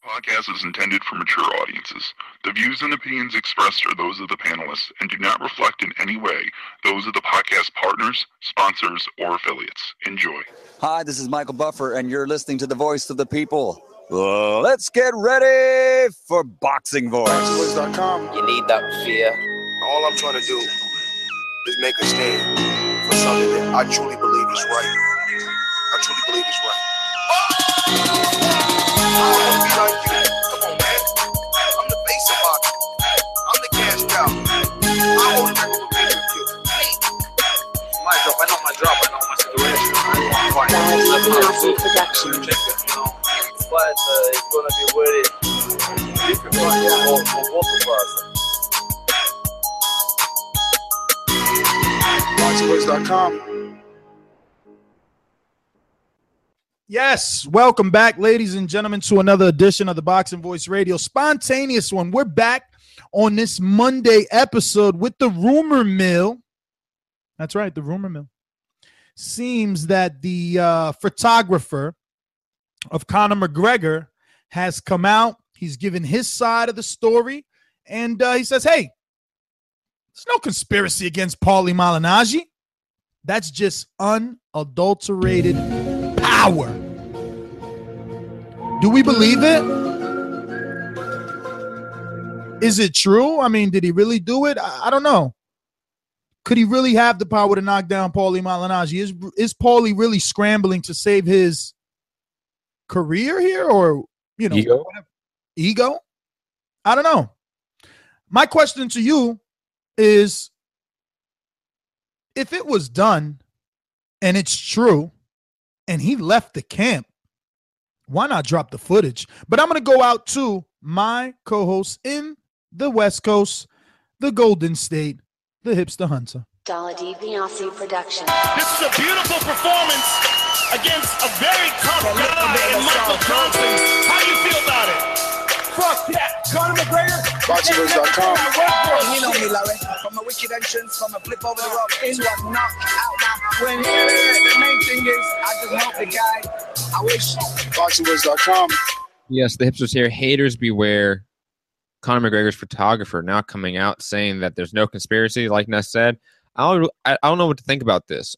Podcast is intended for mature audiences. The views and opinions expressed are those of the panelists and do not reflect in any way those of the podcast partners, sponsors, or affiliates. Enjoy. Hi, this is Michael Buffer, and you're listening to the Voice of the People. Let's get ready for Boxing Voice. BoxingVoice.com. You need that fear. All I'm trying to do is make a stand for something that I truly believe is right. I truly believe is right. I don't want to be like you. Come on, man. I'm the face of boxing. I'm the cash cow. I hold the record with you. My drop, I know my situation. I want to fight. Production. But it's going to be very difficult for both of us. BoxingVoice.com. Yes, welcome back, ladies and gentlemen, to another edition of the Boxing Voice Radio. Spontaneous one. We're back on this Monday episode with the rumor mill. That's right, the rumor mill. Seems that the photographer of Conor McGregor has come out. He's given his side of the story, and he says, hey, there's no conspiracy against Paulie Malignaggi. That's just unadulterated power. Do we believe it? Is it true? I mean, did he really do it? I don't know. Could he really have the power to knock down Paulie Malignaggi? Is Paulie really scrambling to save his career here, or ego? I don't know. My question to you is, if it was done and it's true and he left the camp, why not drop the footage? But I'm going to go out to my co-host in the West Coast, the Golden State, the Hipster Hunter. Dala DiBiase Production. This is a beautiful performance against a very tough guy in Michael Johnson. How do you feel about it? Fuck that. Conor McGregor. BoxingVoice.com. You know me, Larry. From a wicked entrance, from a flip over the rope into a knockout. Now, when the main thing is, I just hope the guy, I wish. BoxingVoice.com. Yes, the hipsters here. Haters beware. Conor McGregor's photographer now coming out saying that there's no conspiracy, like Ness said. I don't know what to think about this.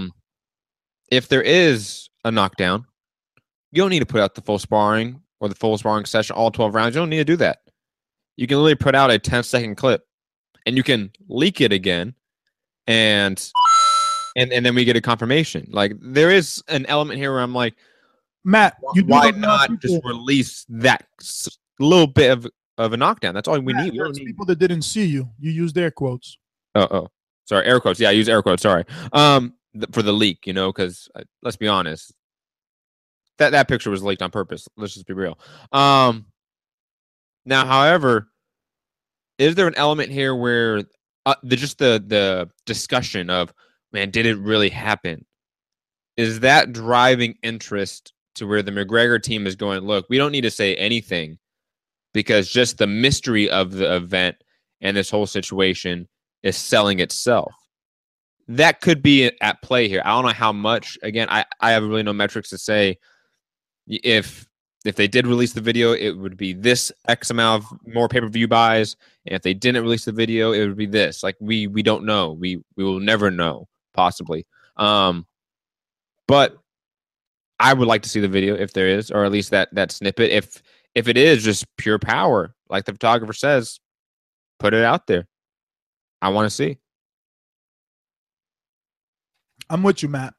If there is a knockdown, you don't need to put out the full sparring or the full sparring session, all 12 rounds. You don't need to do that. You can literally put out a 10-second clip, and you can leak it again, and then we get a confirmation. Like, there is an element here where I'm like, Matt, why not just release that little bit of a knockdown? That's all we need. We don't need people that didn't see you. You used air quotes. Sorry, air quotes. Yeah, I use air quotes. Sorry. For the leak, because let's be honest, that picture was leaked on purpose. Let's just be real. Now, however, is there an element here where the discussion of, man, did it really happen? Is that driving interest to where the McGregor team is going, look, we don't need to say anything because just the mystery of the event and this whole situation is selling itself? That could be at play here. I don't know how much. Again, I have really no metrics to say. If they did release the video, it would be this X amount of more pay-per-view buys. And if they didn't release the video, it would be this. Like, we don't know. We will never know, possibly. But I would like to see the video if there is, or at least that snippet. If it is just pure power, like the photographer says, put it out there. I want to see. I'm with you, Matt.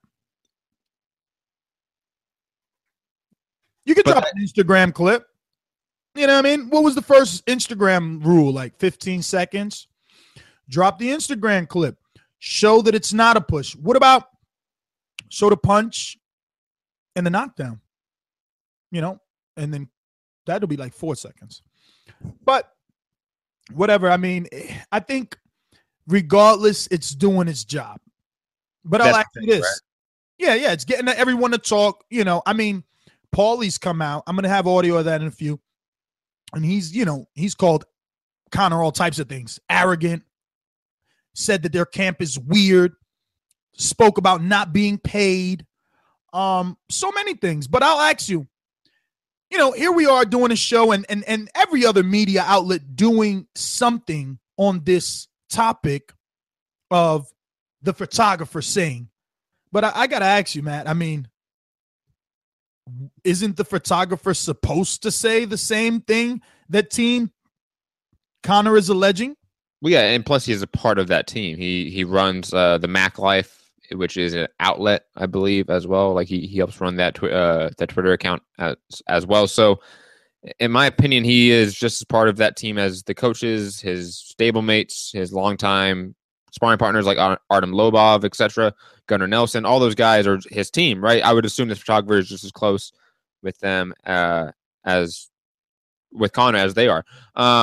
You could drop an Instagram clip. You know what I mean? What was the first Instagram rule? Like 15 seconds? Drop the Instagram clip. Show that it's not a push. What about show the punch and the knockdown? And then that'll be like 4 seconds. But whatever. I mean, I think regardless, it's doing its job. But I'll ask you this. Right? Yeah, it's getting everyone to talk. I mean, Paulie's come out. I'm going to have audio of that in a few. And he's called Conor all types of things. Arrogant. Said that their camp is weird. Spoke about not being paid. So many things. But I'll ask you, here we are doing a show and every other media outlet doing something on this topic of the photographer saying. But I got to ask you, Matt, I mean, isn't the photographer supposed to say the same thing that Team Conor is alleging? Well, yeah, and plus he is a part of that team. He runs the Mac Life, which is an outlet, I believe, as well. Like he helps run that Twitter account as well. So, in my opinion, he is just as part of that team as the coaches, his stablemates, his longtime sparring partners like Artem Lobov, etc., Gunnar Nelson. All those guys are his team, right? I would assume this photographer is just as close with them as with Conor as they are.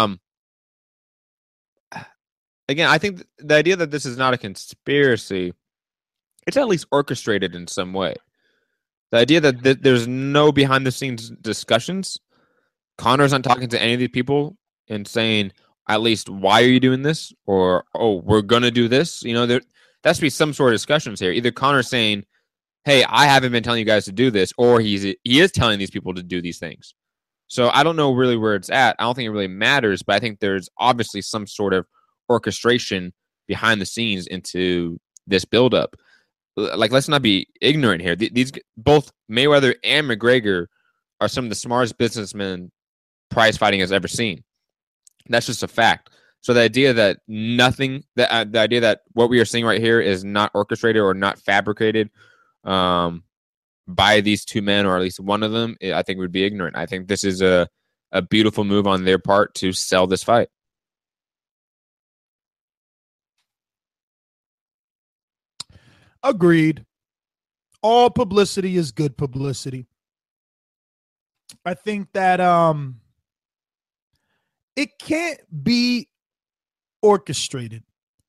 Again, I think the idea that this is not a conspiracy, it's at least orchestrated in some way. The idea that there's no behind-the-scenes discussions, Conor's not talking to any of these people and saying, at least, why are you doing this? Or, oh, we're going to do this. There has to be some sort of discussions here. Either Conor's saying, hey, I haven't been telling you guys to do this, or he is telling these people to do these things. So I don't know really where it's at. I don't think it really matters, but I think there's obviously some sort of orchestration behind the scenes into this buildup. Like, let's not be ignorant here. These both Mayweather and McGregor are some of the smartest businessmen prize fighting has ever seen. That's just a fact. So the idea that the idea that what we are seeing right here is not orchestrated or not fabricated by these two men, or at least one of them, I think would be ignorant. I think this is a beautiful move on their part to sell this fight. Agreed. All publicity is good publicity. I think that it can't be orchestrated.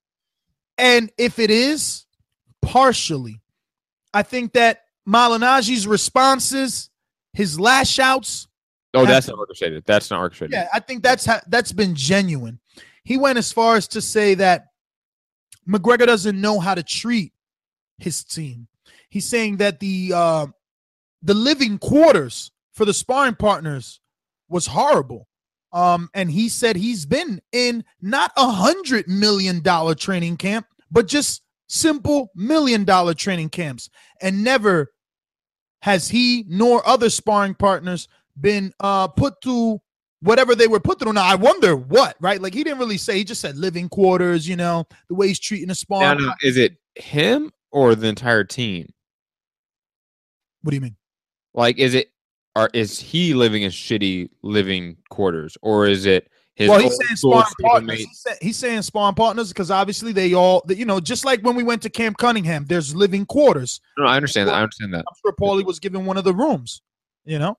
And if it is, partially, I think that Malignaggi's responses, his lash outs. Oh, that's not orchestrated. That's not orchestrated. Yeah, I think that's been genuine. He went as far as to say that McGregor doesn't know how to treat his team. He's saying that the living quarters for the sparring partners was horrible. And he said he's been in not $100 million training camp, but just simple $1 million training camps. And never has he nor other sparring partners been put through whatever they were put through. Now, I wonder what, right? Like, he didn't really say, he just said living quarters, the way he's treating a sparring. Now, is it him or the entire team? What do you mean? Like, is he living in shitty living quarters, or is it his? Well, he's saying sparring partners. He's saying sparring partners because obviously they all, just like when we went to Camp Cunningham, there's living quarters. No, I understand that. I understand that. I'm sure Paulie was given one of the rooms. Then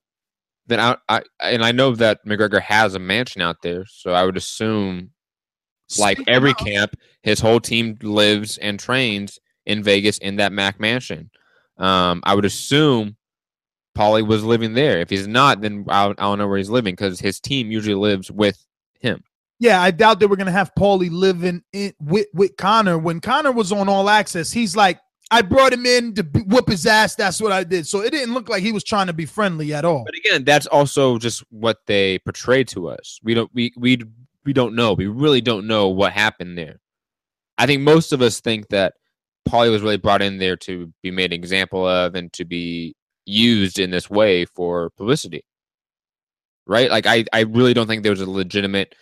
I know that McGregor has a mansion out there, so I would assume, like every camp, his whole team lives and trains in Vegas in that Mac mansion. I would assume Paulie was living there. If he's not, then I don't know where he's living, because his team usually lives with him. Yeah, I doubt they were going to have Paulie living with Conor. When Conor was on All Access, he's like, I brought him in to whoop his ass. That's what I did. So it didn't look like he was trying to be friendly at all. But again, that's also just what they portray to us. We don't know. We really don't know what happened there. I think most of us think that Paulie was really brought in there to be made an example of and to be used in this way for publicity. Right? Like, I really don't think there was a legitimate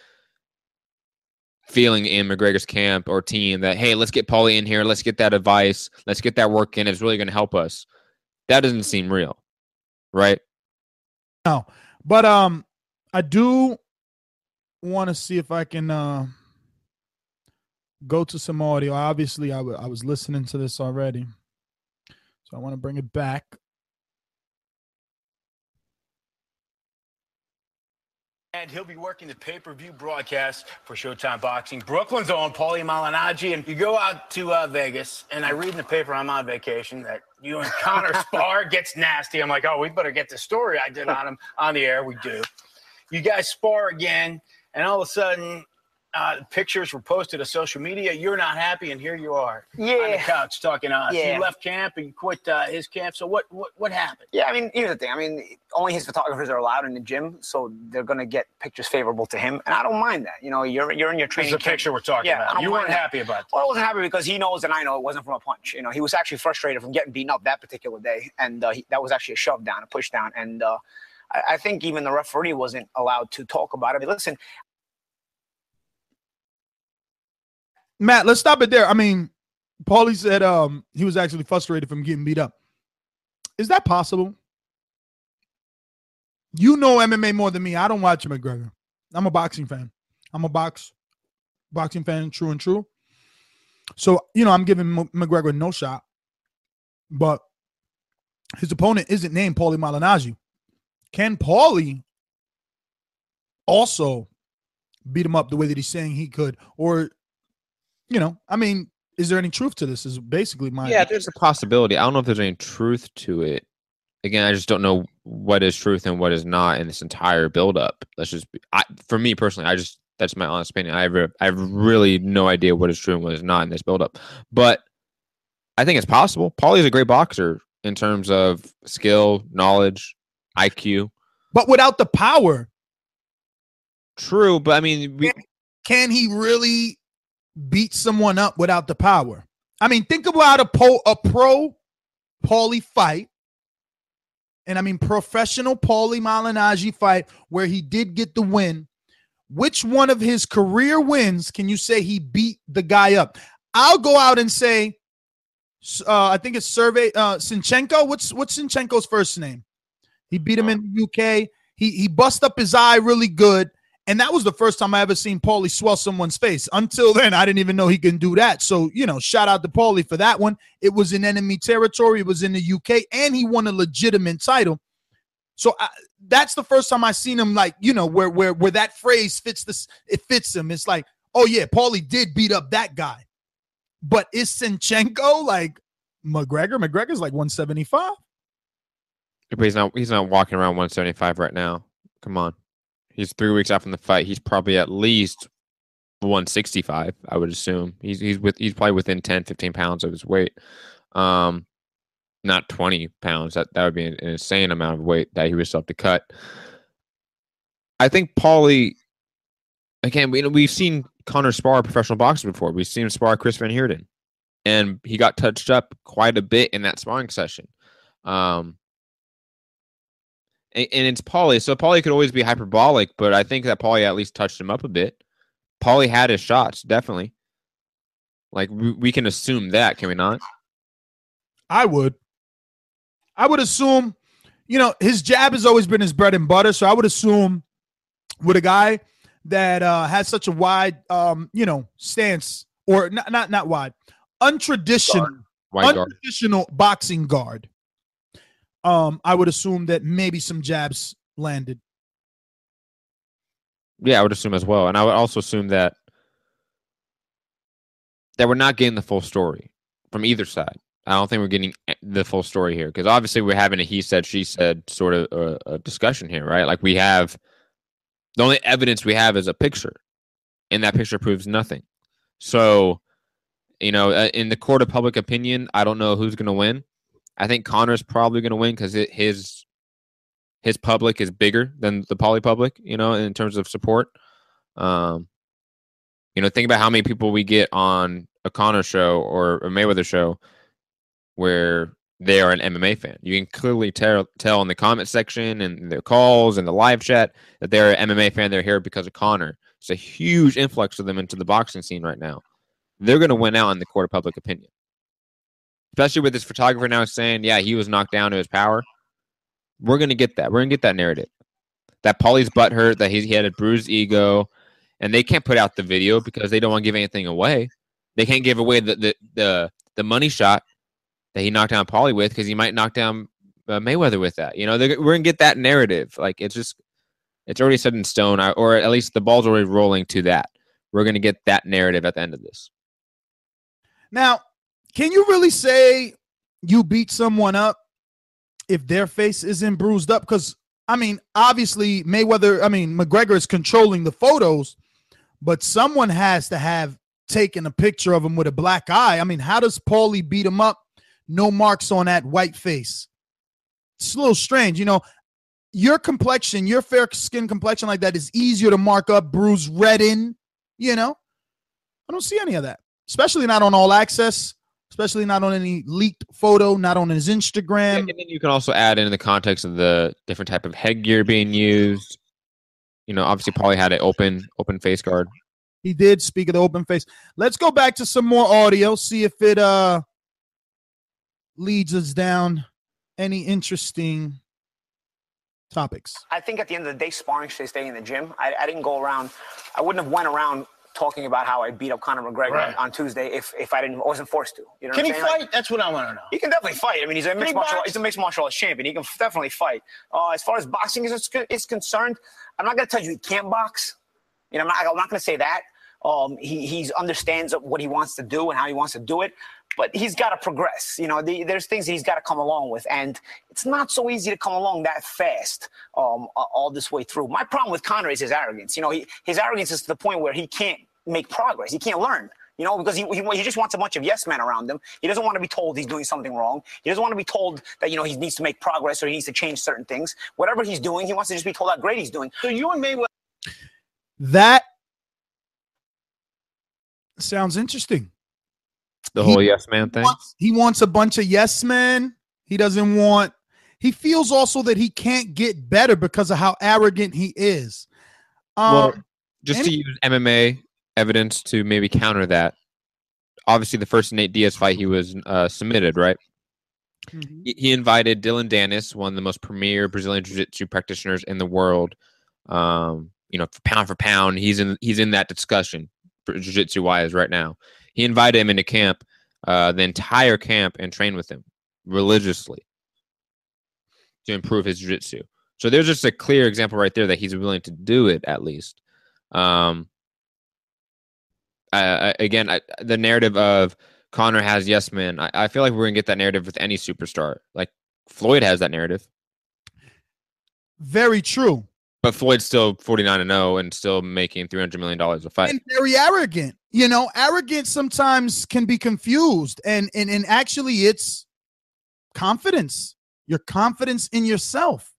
feeling in McGregor's camp or team that, hey, let's get Paulie in here, let's get that advice, let's get that work in, it's really going to help us. That doesn't seem real, right? No, but I do want to see if I can go to some audio. Obviously, I was listening to this already, so I want to bring it back. And he'll be working the pay-per-view broadcast for Showtime Boxing. Brooklyn's own Paulie Malignaggi. And you go out to Vegas, and I read in the paper, I'm on vacation, that you and Conor spar. Gets nasty. I'm like, oh, we better get the story I did on him on the air. We do. You guys spar again, and all of a sudden, Pictures were posted to social media. You're not happy, and here you are on the Yeah. couch talking to us. Yeah. You left camp and you quit his camp. So what happened? Yeah, I mean, here's the thing. I mean, only his photographers are allowed in the gym, so they're gonna get pictures favorable to him, and I don't mind that. You know, you're in your This training. is the camp. picture we're talking Yeah, I about. don't You mind weren't that. happy about that. Well, I wasn't happy because he knows and I know it wasn't from a punch. You know, he was actually frustrated from getting beaten up that particular day, and that was actually a shove down, a push down, and I think even the referee wasn't allowed to talk about it. I mean, listen, Matt, let's stop it there. I mean, Paulie said he was actually frustrated from getting beat up. Is that possible? You know MMA more than me. I don't watch McGregor. I'm a boxing fan. I'm a boxing fan, true and true. So, you know, I'm giving McGregor no shot. But his opponent isn't named Paulie Malignaggi. Can Paulie also beat him up the way that he's saying he could? Or, you know, I mean, is there any truth to this? Is basically my there's a possibility. I don't know if there's any truth to it. Again, I just don't know what is truth and what is not in this entire buildup. For me personally, that's my honest opinion. I have really no idea what is true and what is not in this buildup. But I think it's possible. Paulie's a great boxer in terms of skill, knowledge, IQ. But without the power. True, but I mean, can he really beat someone up without the power? I mean, think about a pro Paulie fight. And I mean, professional Paulie Malignaggi fight where he did get the win. Which one of his career wins can you say he beat the guy up? I'll go out and say, I think it's Sinchenko. What's Sinchenko's first name? He beat him in the UK. He bust up his eye really good. And that was the first time I ever seen Paulie swell someone's face. Until then, I didn't even know he can do that. So, you know, shout out to Paulie for that one. It was in enemy territory. It was in the UK, and he won a legitimate title. So that's the first time I seen him, like, you know, where that phrase fits this. It fits him. It's like, oh yeah, Paulie did beat up that guy. But is Sinchenko like McGregor? McGregor's like 175. But he's not walking around 175 right now. Come on. He's 3 weeks out from the fight. He's probably at least 165, I would assume. He's probably within 10, 15 pounds of his weight. Not 20 pounds. That would be an insane amount of weight that he would still have to cut. I think Paulie, again, we've seen Conor spar professional boxers before. We've seen him spar Chris Van Heerden. And he got touched up quite a bit in that sparring session. And it's Paulie, so Paulie could always be hyperbolic, but I think that Paulie at least touched him up a bit. Paulie had his shots, definitely. Like, we can assume that, can we not? I would assume, you know, his jab has always been his bread and butter, so I would assume with a guy that has such a wide, you know, stance, or not wide, untraditional boxing guard. I would assume that maybe some jabs landed. Yeah, I would assume as well. And I would also assume that we're not getting the full story from either side. I don't think we're getting the full story here, because obviously we're having a he said, she said sort of a discussion here, right? Like, the only evidence we have is a picture, and that picture proves nothing. So, you know, in the court of public opinion, I don't know who's going to win. I think Conor's probably going to win because his public is bigger than the Paulie public, you know, in terms of support. You know, think about how many people we get on a Conor show or a Mayweather show where they are an MMA fan. You can clearly tell in the comment section and the calls and the live chat that they're an MMA fan. They're here because of Conor. It's a huge influx of them into the boxing scene right now. They're going to win out in the court of public opinion. Especially with this photographer now saying, yeah, he was knocked down to his power. We're going to get that. We're going to get that narrative. That Paulie's butthurt, that he had a bruised ego, and they can't put out the video because they don't want to give anything away. They can't give away the money shot that he knocked down Paulie with, because he might knock down Mayweather with that. You know, we're going to get that narrative. Like, it's already set in stone, or at least the ball's already rolling to that. We're going to get that narrative at the end of this. Now, can you really say you beat someone up if their face isn't bruised up? Because, I mean, obviously McGregor is controlling the photos, but someone has to have taken a picture of him with a black eye. I mean, how does Paulie beat him up? No marks on that white face. It's a little strange. You know, your complexion, your fair skin complexion like that is easier to mark up, bruise, redden. You know, I don't see any of that, especially not on All Access, especially not on any leaked photo, not on his Instagram. Yeah, and then you can also add in the context of the different type of headgear being used. You know, obviously Paulie had an open face guard. He did speak of the open face. Let's go back to some more audio, see if it leads us down any interesting topics. I think at the end of the day, sparring should stay in the gym. I didn't go around. I wouldn't have went around talking about how I beat up Conor McGregor on Tuesday if I wasn't forced to. You know Can what he I'm saying? fight? That's what I want to know. He can definitely fight. I mean, he's a mixed martial arts champion. He can definitely fight. As far as boxing is concerned, I'm not going to tell you he can't box. You know, I'm not going to say that. He understands what he wants to do and how he wants to do it, but he's got to progress. You know, there's things that he's got to come along with, and it's not so easy to come along that fast all this way through. My problem with Conor is his arrogance. You know, his arrogance is to the point where he can't make progress. He can't learn. You know, because he just wants a bunch of yes men around him. He doesn't want to be told he's doing something wrong. He doesn't want to be told that, you know, he needs to make progress or he needs to change certain things. Whatever he's doing, he wants to just be told how great he's doing. So you and Mayweather. That sounds interesting. The whole yes man thing. He wants a bunch of yes men. He feels also that he can't get better because of how arrogant he is. To use MMA evidence to maybe counter that. Obviously, the first Nate Diaz fight, he was submitted, right? Mm-hmm. He invited Dylan Dennis, one of the most premier Brazilian Jiu-Jitsu practitioners in the world. You know, for pound, he's in that discussion Jiu-Jitsu wise right now. He invited him into camp, the entire camp, and trained with him religiously to improve his Jiu-Jitsu. So there's just a clear example right there that he's willing to do it at least. The narrative of Conor has yes men, I feel like we're going to get that narrative with any superstar. Like Floyd has that narrative. Very true. But Floyd's still 49-0 and still making $300 million a fight. And very arrogant. You know, arrogance sometimes can be confused. And actually it's confidence. Your confidence in yourself.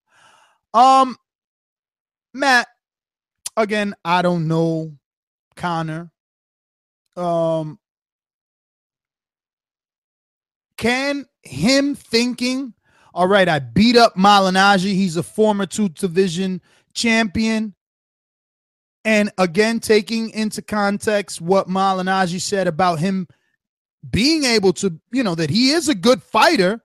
Matt, again, I don't know Conor. Can him thinking, all right, I beat up Malignaggi, he's a former 2 division champion, and again, taking into context what Malignaggi said about him being able to, you know, that he is a good fighter,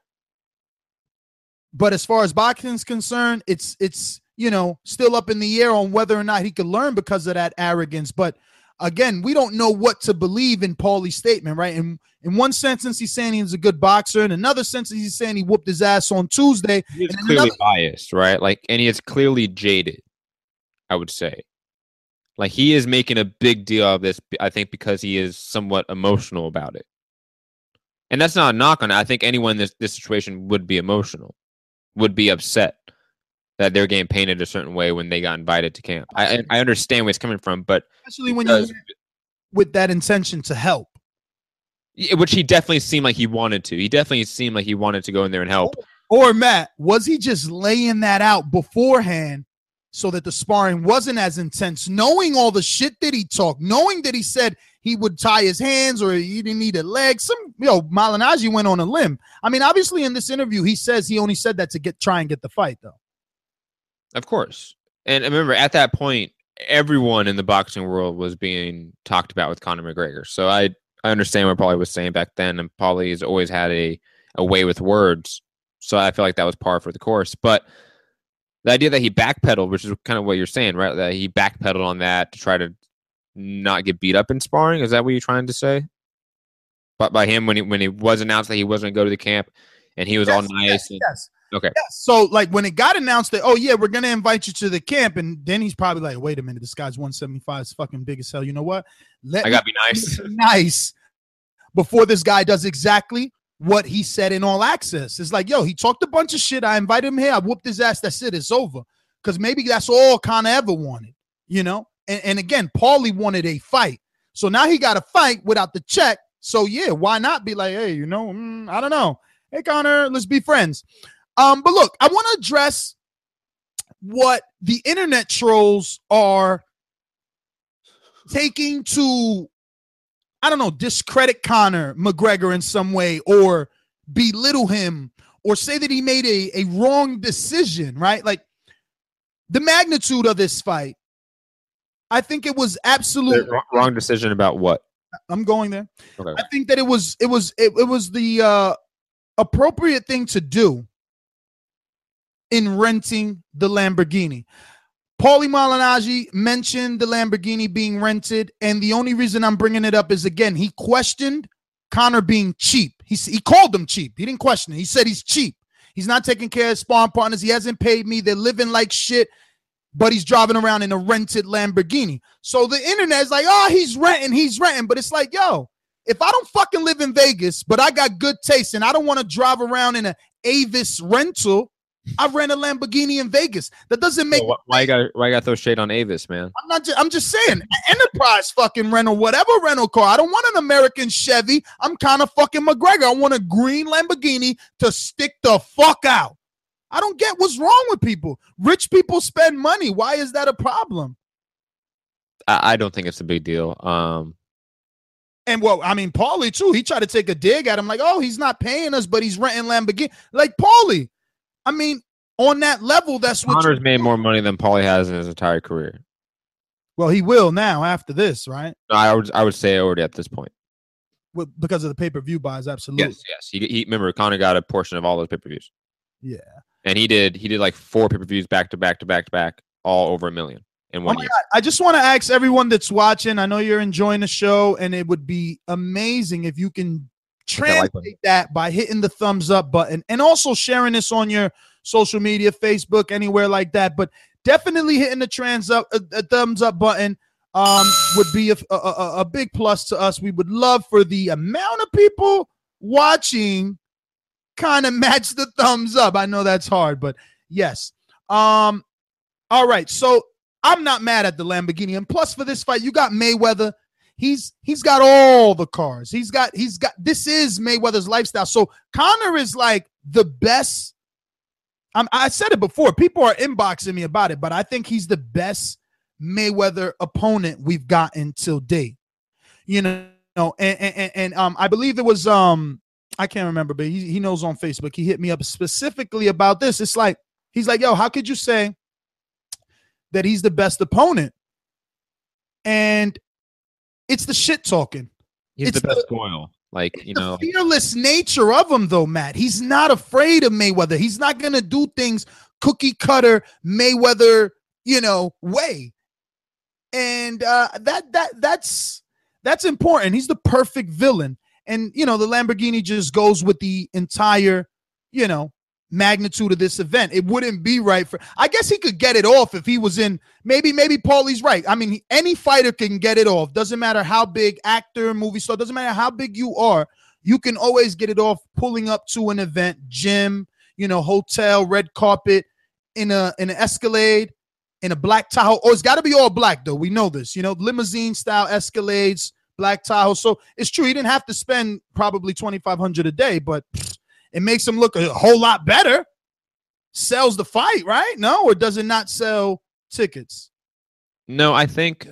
but as far as boxing is concerned, it's you know, still up in the air on whether or not he could learn because of that arrogance. But again, we don't know what to believe in Paulie's statement, right? And in one sentence, he's saying he's a good boxer. In another sentence, he's saying he whooped his ass on Tuesday. He's clearly biased, right? Like, and he is clearly jaded, I would say. Like, he is making a big deal of this, I think, because he is somewhat emotional about it. And that's not a knock on it. I think anyone in this situation would be emotional, would be upset that they're getting painted a certain way when they got invited to camp. I understand where it's coming from, but especially when you with that intention to help, which he definitely seemed like he wanted to. He definitely seemed like he wanted to go in there and help. Or Matt, was he just laying that out beforehand so that the sparring wasn't as intense, knowing all the shit that he talked, knowing that he said he would tie his hands or he didn't need a leg? Malignaggi went on a limb. I mean, obviously in this interview, he says he only said that to try and get the fight, though. Of course. And remember, at that point, everyone in the boxing world was being talked about with Conor McGregor. So I understand what Paulie was saying back then, and Paulie has always had a way with words. So I feel like that was par for the course. But the idea that he backpedaled, which is kind of what you're saying, right? That he backpedaled on that to try to not get beat up in sparring. Is that what you're trying to say? But by him, when it was announced that he wasn't going to go to the camp, and he was all nice. Yes. Okay. Yeah, so, like, when it got announced that, oh, yeah, we're going to invite you to the camp, and then he's probably like, wait a minute, this guy's 175 is fucking big as hell. You know what? I got to be nice. Nice before this guy does exactly what he said in All Access. It's like, yo, he talked a bunch of shit. I invited him here. I whooped his ass. That's it. It's over. Because maybe that's all Conor ever wanted, you know? And again, Paulie wanted a fight. So now he got a fight without the check. So yeah, why not be like, hey, I don't know. Hey, Conor, let's be friends. But look, I want to address what the internet trolls are taking to, I don't know, discredit Conor McGregor in some way or belittle him or say that he made a wrong decision, right? Like the magnitude of this fight, I think it was absolutely wrong decision about what? I'm going there. Okay. I think that it was the appropriate thing to do in renting the Lamborghini. Paulie Malignaggi mentioned the Lamborghini being rented, and the only reason I'm bringing it up is, again, he questioned Conor being cheap. He called him cheap. He didn't question it. He said he's cheap. He's not taking care of sparring partners. He hasn't paid me. They're living like shit, but he's driving around in a rented Lamborghini. So the internet is like, oh, he's renting. But it's like, yo, if I don't fucking live in Vegas, but I got good taste and I don't want to drive around in an Avis rental, I rent a Lamborghini in Vegas. That doesn't make why you got throw shade on Avis, man? I'm just saying, Enterprise fucking rental, whatever rental car. I don't want an American Chevy. I'm kind of fucking McGregor. I want a green Lamborghini to stick the fuck out. I don't get what's wrong with people. Rich people spend money. Why is that a problem? I don't think it's a big deal. And well, I mean, Paulie too. He tried to take a dig at him, like, oh, he's not paying us, but he's renting Lamborghini. Like Paulie. I mean, on that level, that's what Conor's made more money than Paulie has in his entire career. Well, he will now after this, right? No, I would say already at this point. Well, because of the pay-per-view buys, absolutely. Yes. He remember Conor got a portion of all those pay-per-views. Yeah. And he did like 4 pay-per-views back to back, all over $1 million in 1 year. God. I just want to ask everyone that's watching, I know you're enjoying the show, and it would be amazing if you can translate that by hitting the thumbs up button and also sharing this on your social media, Facebook, anywhere like that. But definitely hitting the thumbs up button would be a big plus to us. We would love for the amount of people watching kind of match the thumbs up. I know that's hard, but yes. All right. So I'm not mad at the Lamborghini. And plus for this fight, you got Mayweather. He's got all the cars. He's got this is Mayweather's lifestyle. So Conor is like the best. I said it before. People are inboxing me about it, but I think he's the best Mayweather opponent we've gotten till date. And I believe it was I can't remember, but he knows on Facebook. He hit me up specifically about this. It's like he's like, yo, how could you say that he's the best opponent? And it's the shit talking. He's the best foil. The fearless nature of him, though, Matt. He's not afraid of Mayweather. He's not going to do things cookie cutter Mayweather, way. And that's important. He's the perfect villain. And, the Lamborghini just goes with the entire, magnitude of this event. It wouldn't be right I guess he could get it off if he was in, maybe Paulie's right. I mean, any fighter can get it off. Doesn't matter how big, actor, movie star, doesn't matter how big you are. You can always get it off pulling up to an event, gym, hotel, red carpet, in an Escalade, in a black Tahoe. Oh, it's got to be all black, though. We know this, limousine style Escalades, black Tahoe. So it's true. He didn't have to spend probably $2,500 a day, but it makes him look a whole lot better. Sells the fight, right? No, or does it not sell tickets? No, I think.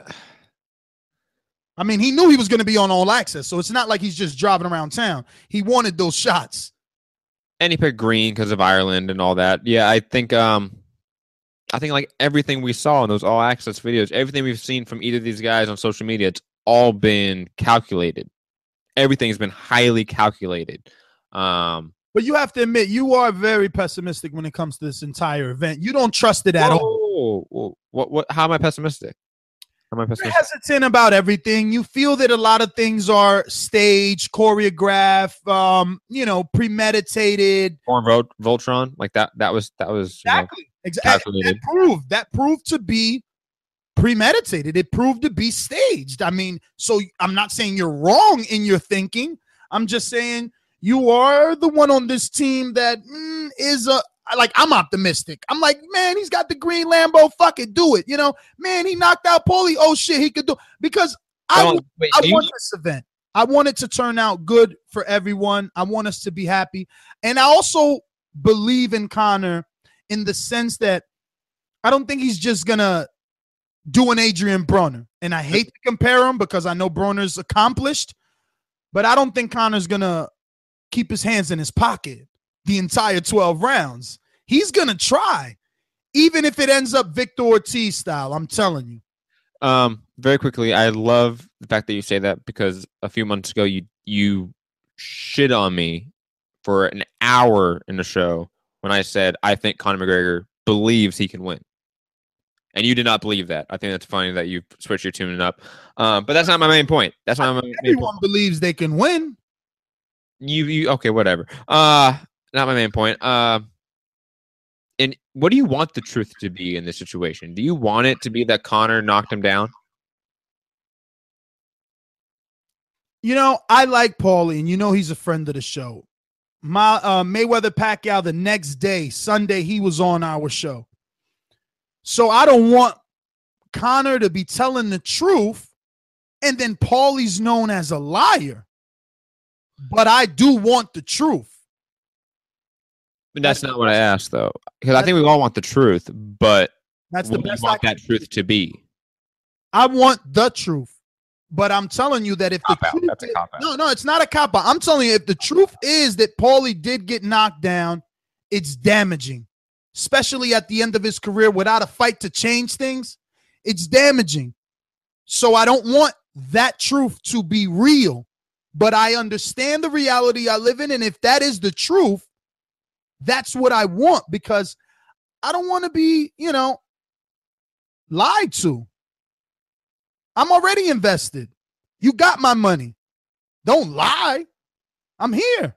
I mean, he knew he was going to be on All Access, so it's not like he's just driving around town. He wanted those shots. And he picked green because of Ireland and all that. Yeah, I think like everything we saw in those All Access videos, everything we've seen from either of these guys on social media, it's all been calculated. Everything's been highly calculated. But you have to admit, you are very pessimistic when it comes to this entire event. You don't trust it at all. What? How am I pessimistic? You're hesitant about everything. You feel that a lot of things are staged, choreographed, premeditated. Or Voltron, like that was exactly calculated. That proved to be premeditated. It proved to be staged. I mean, so I'm not saying you're wrong in your thinking. I'm just saying you are the one on this team that is I'm optimistic. I'm like, man, he's got the green Lambo. Fuck it, do it. You know, man, he knocked out Paulie. Oh shit, he could do because I want this event. I want it to turn out good for everyone. I want us to be happy, and I also believe in Conor in the sense that I don't think he's just gonna do an Adrian Broner, and I hate to compare him because I know Broner's accomplished, but I don't think Conor's gonna keep his hands in his pocket the entire 12 rounds. He's going to try, even if it ends up Victor Ortiz style. I'm telling you. Very quickly, I love the fact that you say that because a few months ago, you shit on me for an hour in the show when I said, I think Conor McGregor believes he can win. And you did not believe that. I think that's funny that you switched your tuning up. But that's not my main point. That's not my main point. Everyone believes they can win. You okay, whatever. Not my main point. And what do you want the truth to be in this situation? Do you want it to be that Conor knocked him down? You know, I like Paulie, and you know he's a friend of the show. My Mayweather Pacquiao, the next day, Sunday, he was on our show. So I don't want Conor to be telling the truth, and then Paulie's known as a liar. But I do want the truth. But that's not what I asked, though, because I think we all want the truth. But that's the best. You want that truth to be. I want the truth, but I'm telling you that if the truth that's a cop-out. No, it's not a cop out. I'm telling you, if the truth is that Paulie did get knocked down, it's damaging, especially at the end of his career without a fight to change things. It's damaging. So I don't want that truth to be real. But I understand the reality I live in, and if that is the truth, that's what I want because I don't want to be, lied to. I'm already invested. You got my money. Don't lie. I'm here.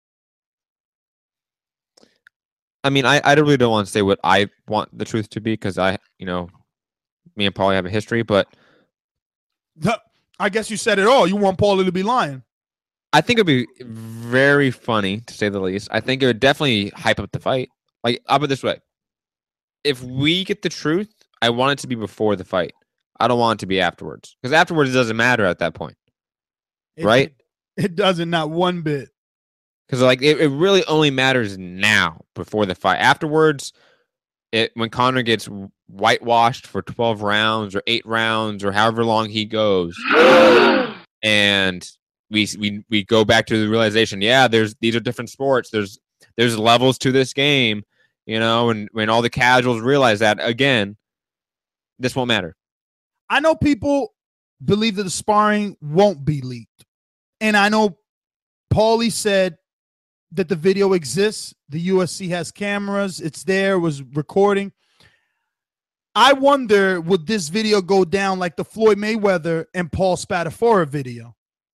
I mean, I really don't want to say what I want the truth to be because me and Paulie have a history, but I guess you said it all. You want Paulie to be lying. I think it'd be very funny, to say the least. I think it would definitely hype up the fight. Like, I'll put it this way. If we get the truth, I want it to be before the fight. I don't want it to be afterwards. Because afterwards, it doesn't matter at that point. Right? It doesn't, not one bit. Because, it really only matters now, before the fight. Afterwards, when Conor gets whitewashed for 12 rounds or 8 rounds or however long he goes, and we go back to the realization, these are different sports. There's levels to this game, and when all the casuals realize that, again, this won't matter. I know people believe that the sparring won't be leaked. And I know Paulie said that the video exists. The UFC has cameras. It's there, was recording. I wonder, would this video go down like the Floyd Mayweather and Paul Spadafora video?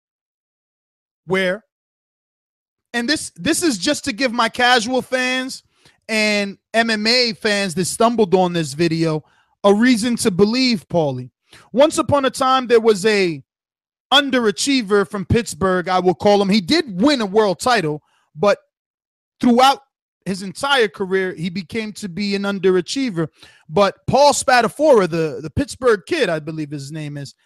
Where, and this is just to give my casual fans and MMA fans that stumbled on this video a reason to believe Paulie. Once upon a time, there was a underachiever from Pittsburgh, I will call him. He did win a world title, but throughout his entire career, he became to be an underachiever. But Paul Spadafora, the Pittsburgh kid, I believe his name is,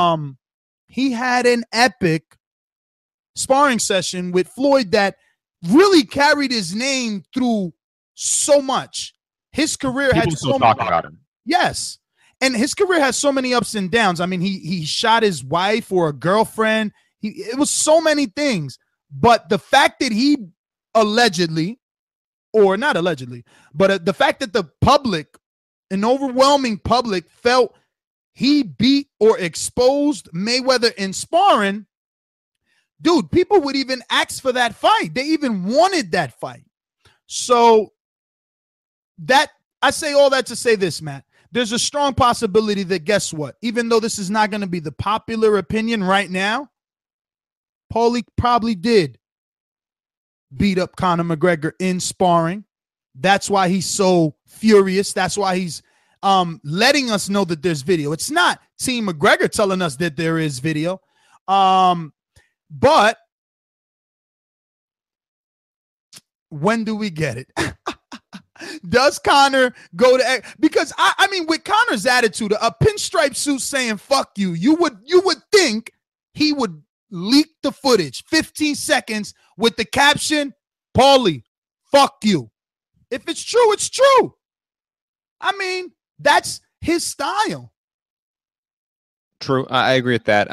he had an epic sparring session with Floyd that really carried his name through so much. His career People had still so talk many, about him. Yes. And his career has so many ups and downs. I mean, he shot his wife or a girlfriend. It was so many things. But the fact that he allegedly, or not allegedly, but the fact that the public, an overwhelming public, felt he beat or exposed Mayweather in sparring, dude, people would even ask for that fight. They even wanted that fight. So that, I say all that to say this, Matt. There's a strong possibility that, guess what? Even though this is not going to be the popular opinion right now, Paulie probably did beat up Conor McGregor in sparring. That's why he's so furious. That's why he's letting us know that there's video. It's not Team McGregor telling us that there is video. But when do we get it? Does Conor go to, because I mean, with Conor's attitude, a pinstripe suit saying "fuck you," you would think he would leak the footage 15 seconds with the caption, "Paulie, fuck you." If it's true, it's true. I mean, that's his style. True. I agree with that.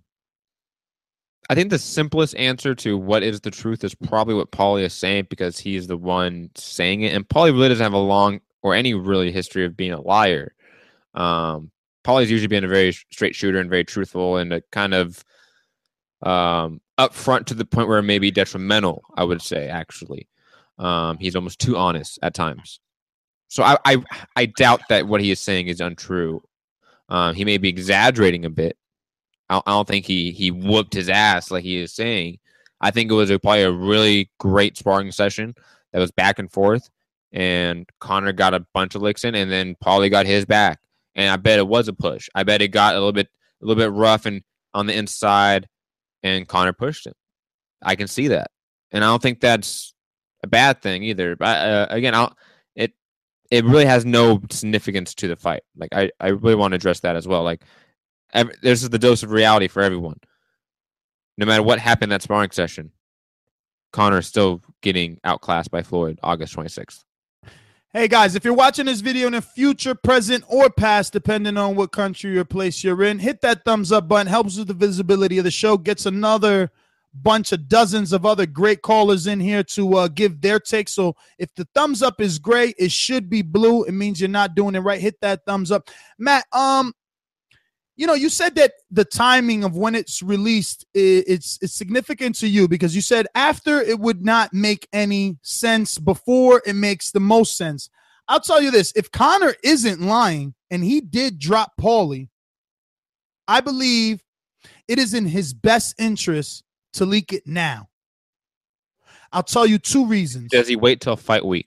I think the simplest answer to what is the truth is probably what Paulie is saying, because he's the one saying it. And Paulie really doesn't have a long or any really history of being a liar. Paulie's usually been a very straight shooter and very truthful and a kind of upfront to the point where it may be detrimental, I would say, actually. He's almost too honest at times. So I doubt that what he is saying is untrue. He may be exaggerating a bit. I don't think he whooped his ass like he is saying. I think it was probably a really great sparring session that was back and forth, and Conor got a bunch of licks in, and then Paulie got his back. And I bet it was a push. I bet it got a little bit rough and on the inside, and Conor pushed him. I can see that, and I don't think that's a bad thing either. But again, it really has no significance to the fight. Like I really want to address that as well. Like, this is the dose of reality for everyone. No matter what happened in that sparring session, Conor is still getting outclassed by Floyd August 26th. Hey, guys, if you're watching this video in the future, present, or past, depending on what country or place you're in, hit that thumbs up button. Helps with the visibility of the show. Gets another bunch of dozens of other great callers in here to give their take. So if the thumbs up is gray, it should be blue. It means you're not doing it right. Hit that thumbs up. Matt, you said that the timing of when it's released, it's significant to you because you said after it would not make any sense, before it makes the most sense. I'll tell you this. If Conor isn't lying and he did drop Paulie, I believe it is in his best interest to leak it now. I'll tell you two reasons. Does he wait till fight week?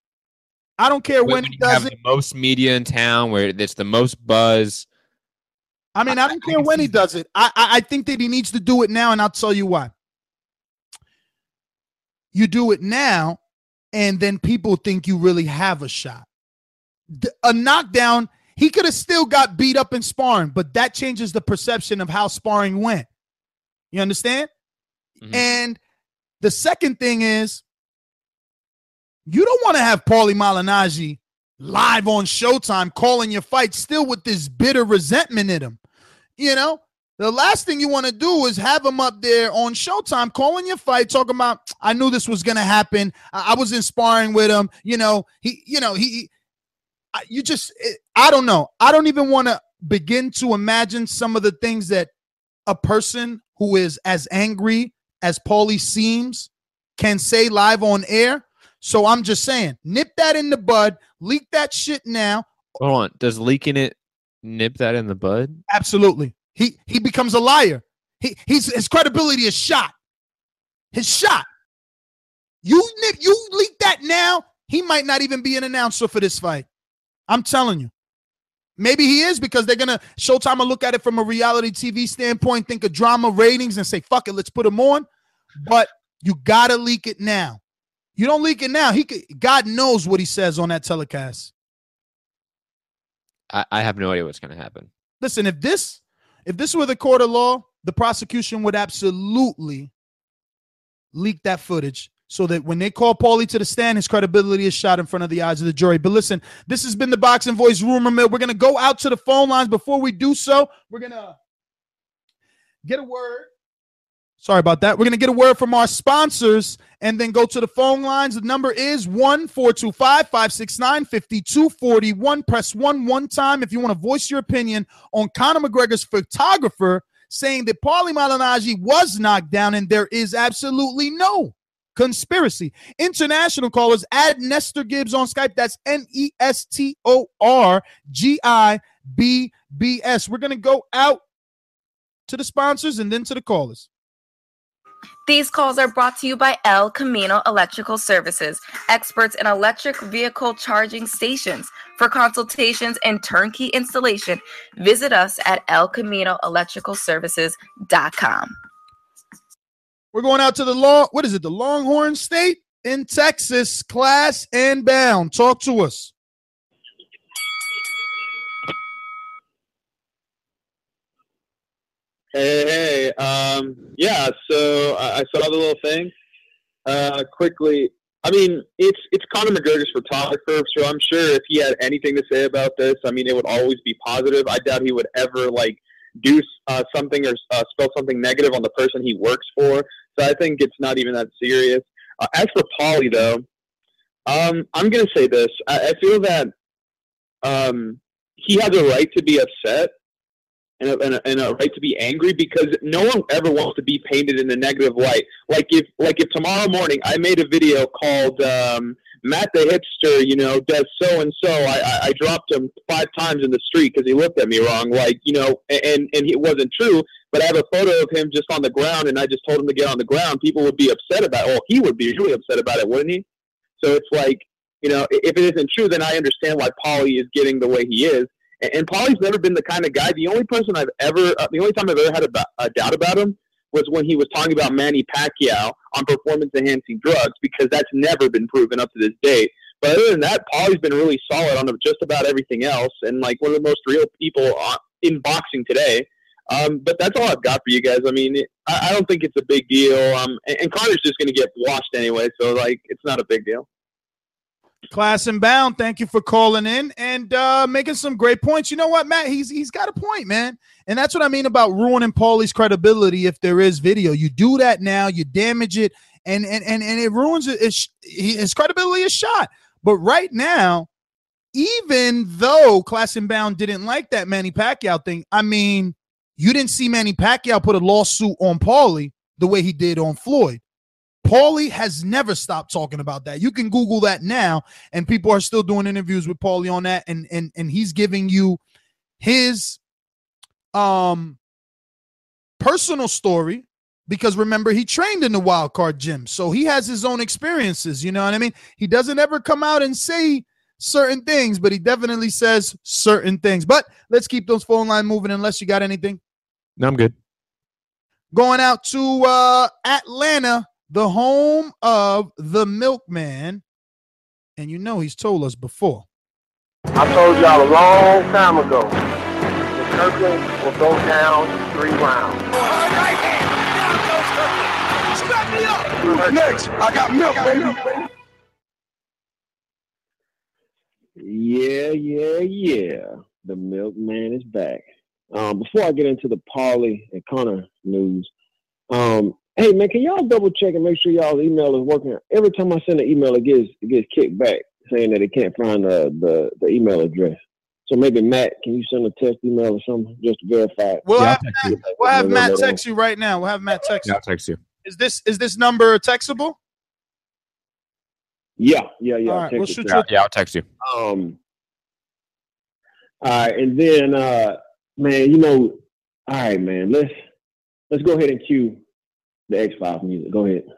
I don't care when he does it. The most media in town, where it's the most buzz. I mean, I don't care when he does it. I think that he needs to do it now, and I'll tell you why. You do it now, and then people think you really have a shot. A knockdown, he could have still got beat up in sparring, but that changes the perception of how sparring went. You understand? Mm-hmm. And the second thing is, you don't want to have Paulie Malignaggi live on Showtime calling your fight still with this bitter resentment in him. The last thing you want to do is have him up there on Showtime calling your fight, talking about, I knew this was going to happen. I was sparring with him. I don't know. I don't even want to begin to imagine some of the things that a person who is as angry as Paulie seems can say live on air. So I'm just saying, nip that in the bud, leak that shit now. Hold on. Does leaking it nip that in the bud? Absolutely. He becomes a liar. His credibility is shot. His shot. You leak that now, he might not even be an announcer for this fight. I'm telling you. Maybe he is, because they're going to, Showtime will look at it from a reality TV standpoint, think of drama ratings and say, fuck it, let's put him on. But you got to leak it now. You don't leak it now, God knows what he says on that telecast. I have no idea what's going to happen. Listen, if this were the court of law, the prosecution would absolutely leak that footage so that when they call Paulie to the stand, his credibility is shot in front of the eyes of the jury. But listen, this has been the Boxing Voice Rumor Mill. We're going to go out to the phone lines. Before we do so, we're going to get a word. Sorry about that. We're going to get a word from our sponsors and then go to the phone lines. The number is 1-425-569-5241. Press 1 one time if you want to voice your opinion on Conor McGregor's photographer saying that Paulie Malignaggi was knocked down and there is absolutely no conspiracy. International callers, add Nestor Gibbs on Skype. That's NESTORGIBBS. We're going to go out to the sponsors and then to the callers. These calls are brought to you by El Camino Electrical Services, experts in electric vehicle charging stations. For consultations and turnkey installation, visit us at elcaminoelectricalservices.com. We're going out to the Longhorn State in Texas, Class and Bound. Talk to us. Hey. Yeah, so I saw the little thing. Quickly, I mean, it's Conor McGregor's photographer, so I'm sure if he had anything to say about this, I mean, it would always be positive. I doubt he would ever, like, do something or spell something negative on the person he works for. So I think it's not even that serious. As for Paulie, though, I'm going to say this. I feel that he has a right to be upset and a right to be angry, because no one ever wants to be painted in a negative light. Like if tomorrow morning I made a video called Matt the Hipster, you know, does so and so. I dropped him 5 times in the street because he looked at me wrong. Like, you know, and it wasn't true. But I have a photo of him just on the ground, and I just told him to get on the ground. People would be upset about it. Well, he would be really upset about it, wouldn't he? So it's like, you know, if it isn't true, then I understand why Paulie is getting the way he is. And Paulie's never been the kind of guy. The only time I've ever had a doubt about him was when he was talking about Manny Pacquiao on performance-enhancing drugs, because that's never been proven up to this date. But other than that, Paulie's been really solid on just about everything else, and like one of the most real people in boxing today. But that's all I've got for you guys. I mean, I don't think it's a big deal. And Connor's just going to get washed anyway, so like it's not a big deal. Class and Bound, thank you for calling in and making some great points. You know what, Matt? He's got a point, man. And that's what I mean about ruining Paulie's credibility if there is video. You do that now, you damage it, and it ruins it. His credibility is shot. But right now, even though Class and Bound didn't like that Manny Pacquiao thing, I mean, you didn't see Manny Pacquiao put a lawsuit on Paulie the way he did on Floyd. Paulie has never stopped talking about that. You can Google that now, and people are still doing interviews with Paulie on that, and he's giving you his personal story, because remember, he trained in the Wild Card gym, so he has his own experiences. You know what I mean? He doesn't ever come out and say certain things, but he definitely says certain things. But let's keep those phone lines moving unless you got anything. No, I'm good. Going out to Atlanta, the home of the Milkman. And you know he's told us before. I told y'all a long time ago that Kirkland will go down in 3 rounds. Right hand, down goes Kirkland. Strap me up. Next, I got milk, baby. Yeah. The Milkman is back. Before I get into the Paulie and Conor news, hey man, can y'all double check and make sure y'all's email is working? Every time I send an email, it gets kicked back saying that it can't find the email address. So maybe Matt, can you send a test email or something just to verify it? We'll have Matt text you right now. We'll have Matt text you. I'll text you. Is this number textable? Yeah. All right, we'll shoot you. Yeah, I'll text you. All right, and then man, you know, all right, man, let's go ahead and cue the X-Files music. Go ahead.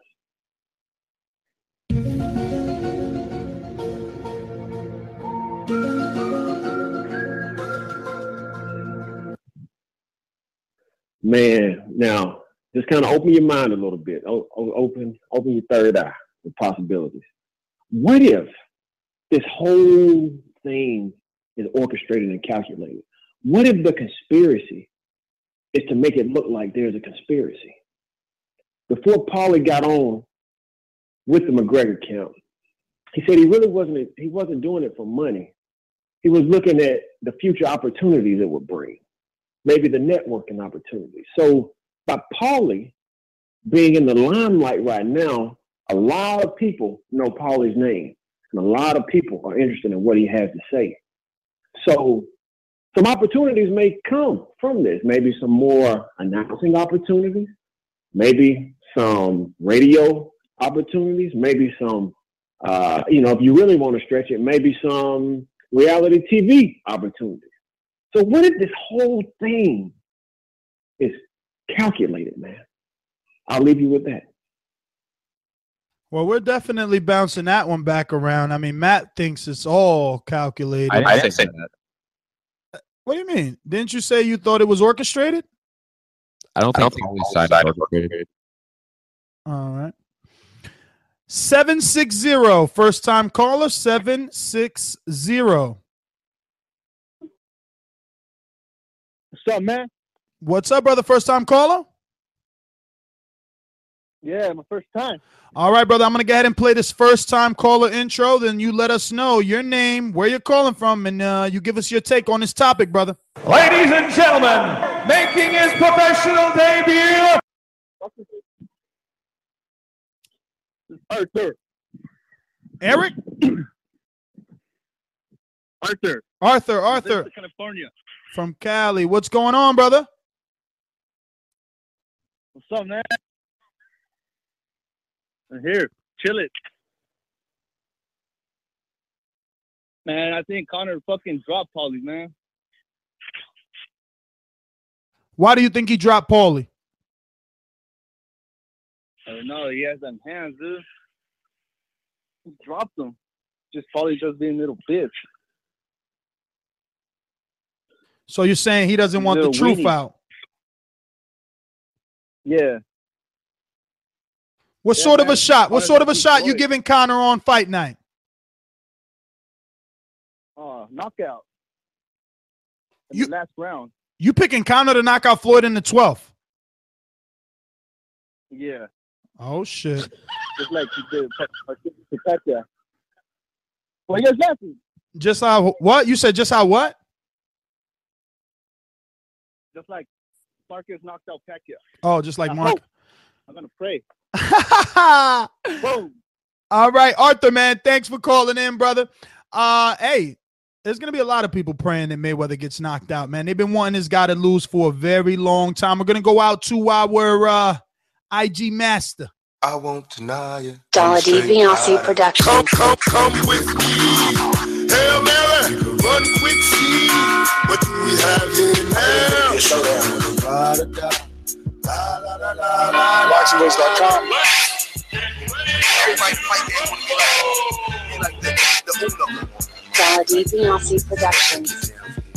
Man, now just kind of open your mind a little bit. Open your third eye with possibilities. What if this whole thing is orchestrated and calculated? What if the conspiracy is to make it look like there's a conspiracy? Before Paulie got on with the McGregor camp, he said he wasn't doing it for money. He was looking at the future opportunities it would bring, maybe the networking opportunities. So by Paulie being in the limelight right now, a lot of people know Paulie's name, and a lot of people are interested in what he has to say. So some opportunities may come from this, maybe some more announcing opportunities, maybe some radio opportunities, maybe some, if you really want to stretch it, maybe some reality TV opportunities. So what if this whole thing is calculated, man? I'll leave you with that. Well, we're definitely bouncing that one back around. I mean, Matt thinks it's all calculated. I didn't say that. What do you mean? Didn't you say you thought it was orchestrated? I don't think Paulie's side is orchestrated. All right. 760. First time caller, 760. What's up, man? What's up, brother? First time caller? Yeah, my first time. All right, brother. I'm going to go ahead and play this first time caller intro. Then you let us know your name, where you're calling from, and you give us your take on this topic, brother. Ladies and gentlemen, making his professional debut. Arthur. Eric? Arthur. California. From Cali. What's going on, brother? What's up, man? I'm here. Chill it. Man, I think Conor fucking dropped Paulie, man. Why do you think he dropped Paulie? I don't know. He has them hands, dude. He dropped them. Just Paulie just being a little bitch. So you're saying he doesn't want the truth out? Yeah. What sort of a shot? What sort of a shot you giving Conor on fight night? Knockout. In the last round. You picking Conor to knock out Floyd in the 12th? Yeah. Oh shit. Just like you did Pacquiao. Well, you guys laughing? Just how what? You said just how what? Just like Marcus knocked out Pacquiao. Oh, just like Mark. I'm gonna pray. Boom. All right, Arthur, man. Thanks for calling in, brother. Hey, there's gonna be a lot of people praying that Mayweather gets knocked out, man. They've been wanting this guy to lose for a very long time. We're gonna go out to our IG master. I won't deny you. Dollar DiBiase production. Come with me. Hail Mary, run quick, see what do we have here now? Boxingwords.com. Everybody fight that like the Uno. Dollar DiBiase Productions.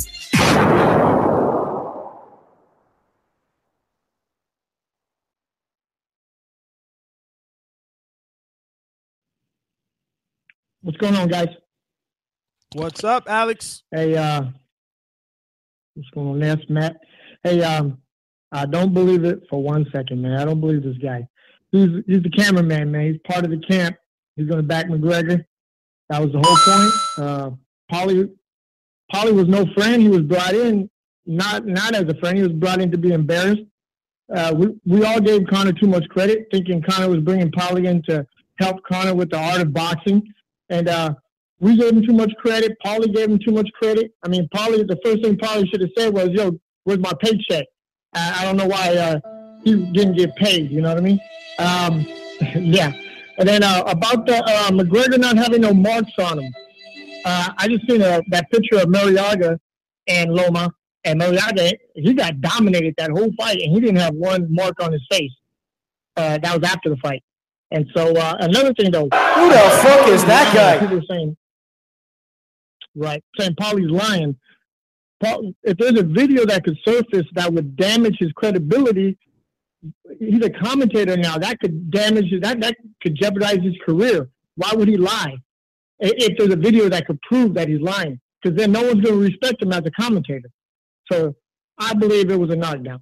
What's going on, guys? What's up, Alex? Hey, what's going on, Nance, Matt? Hey, I don't believe it for 1 second, man. I don't believe this guy. He's the cameraman, man. He's part of the camp. He's going to back McGregor. That was the whole point. Paulie was no friend. He was brought in not as a friend. He was brought in to be embarrassed. We all gave Conor too much credit, thinking Conor was bringing Paulie in to help Conor with the art of boxing. And we gave him too much credit. Paulie gave him too much credit. I mean, Paulie, the first thing Paulie should have said was, yo, where's my paycheck? I don't know why he didn't get paid. You know what I mean? Yeah. And then about the McGregor not having no marks on him. I just seen that picture of Mariaga and Loma. And Mariaga, he got dominated that whole fight, and he didn't have one mark on his face. That was after the fight. And so another thing, though. Who the fuck is that guy? People were saying, right, saying Paulie's lying. If there's a video that could surface that would damage his credibility, he's a commentator now. That could damage that could jeopardize his career. Why would he lie? If there's a video that could prove that he's lying, because then no one's going to respect him as a commentator. So I believe it was a knockdown.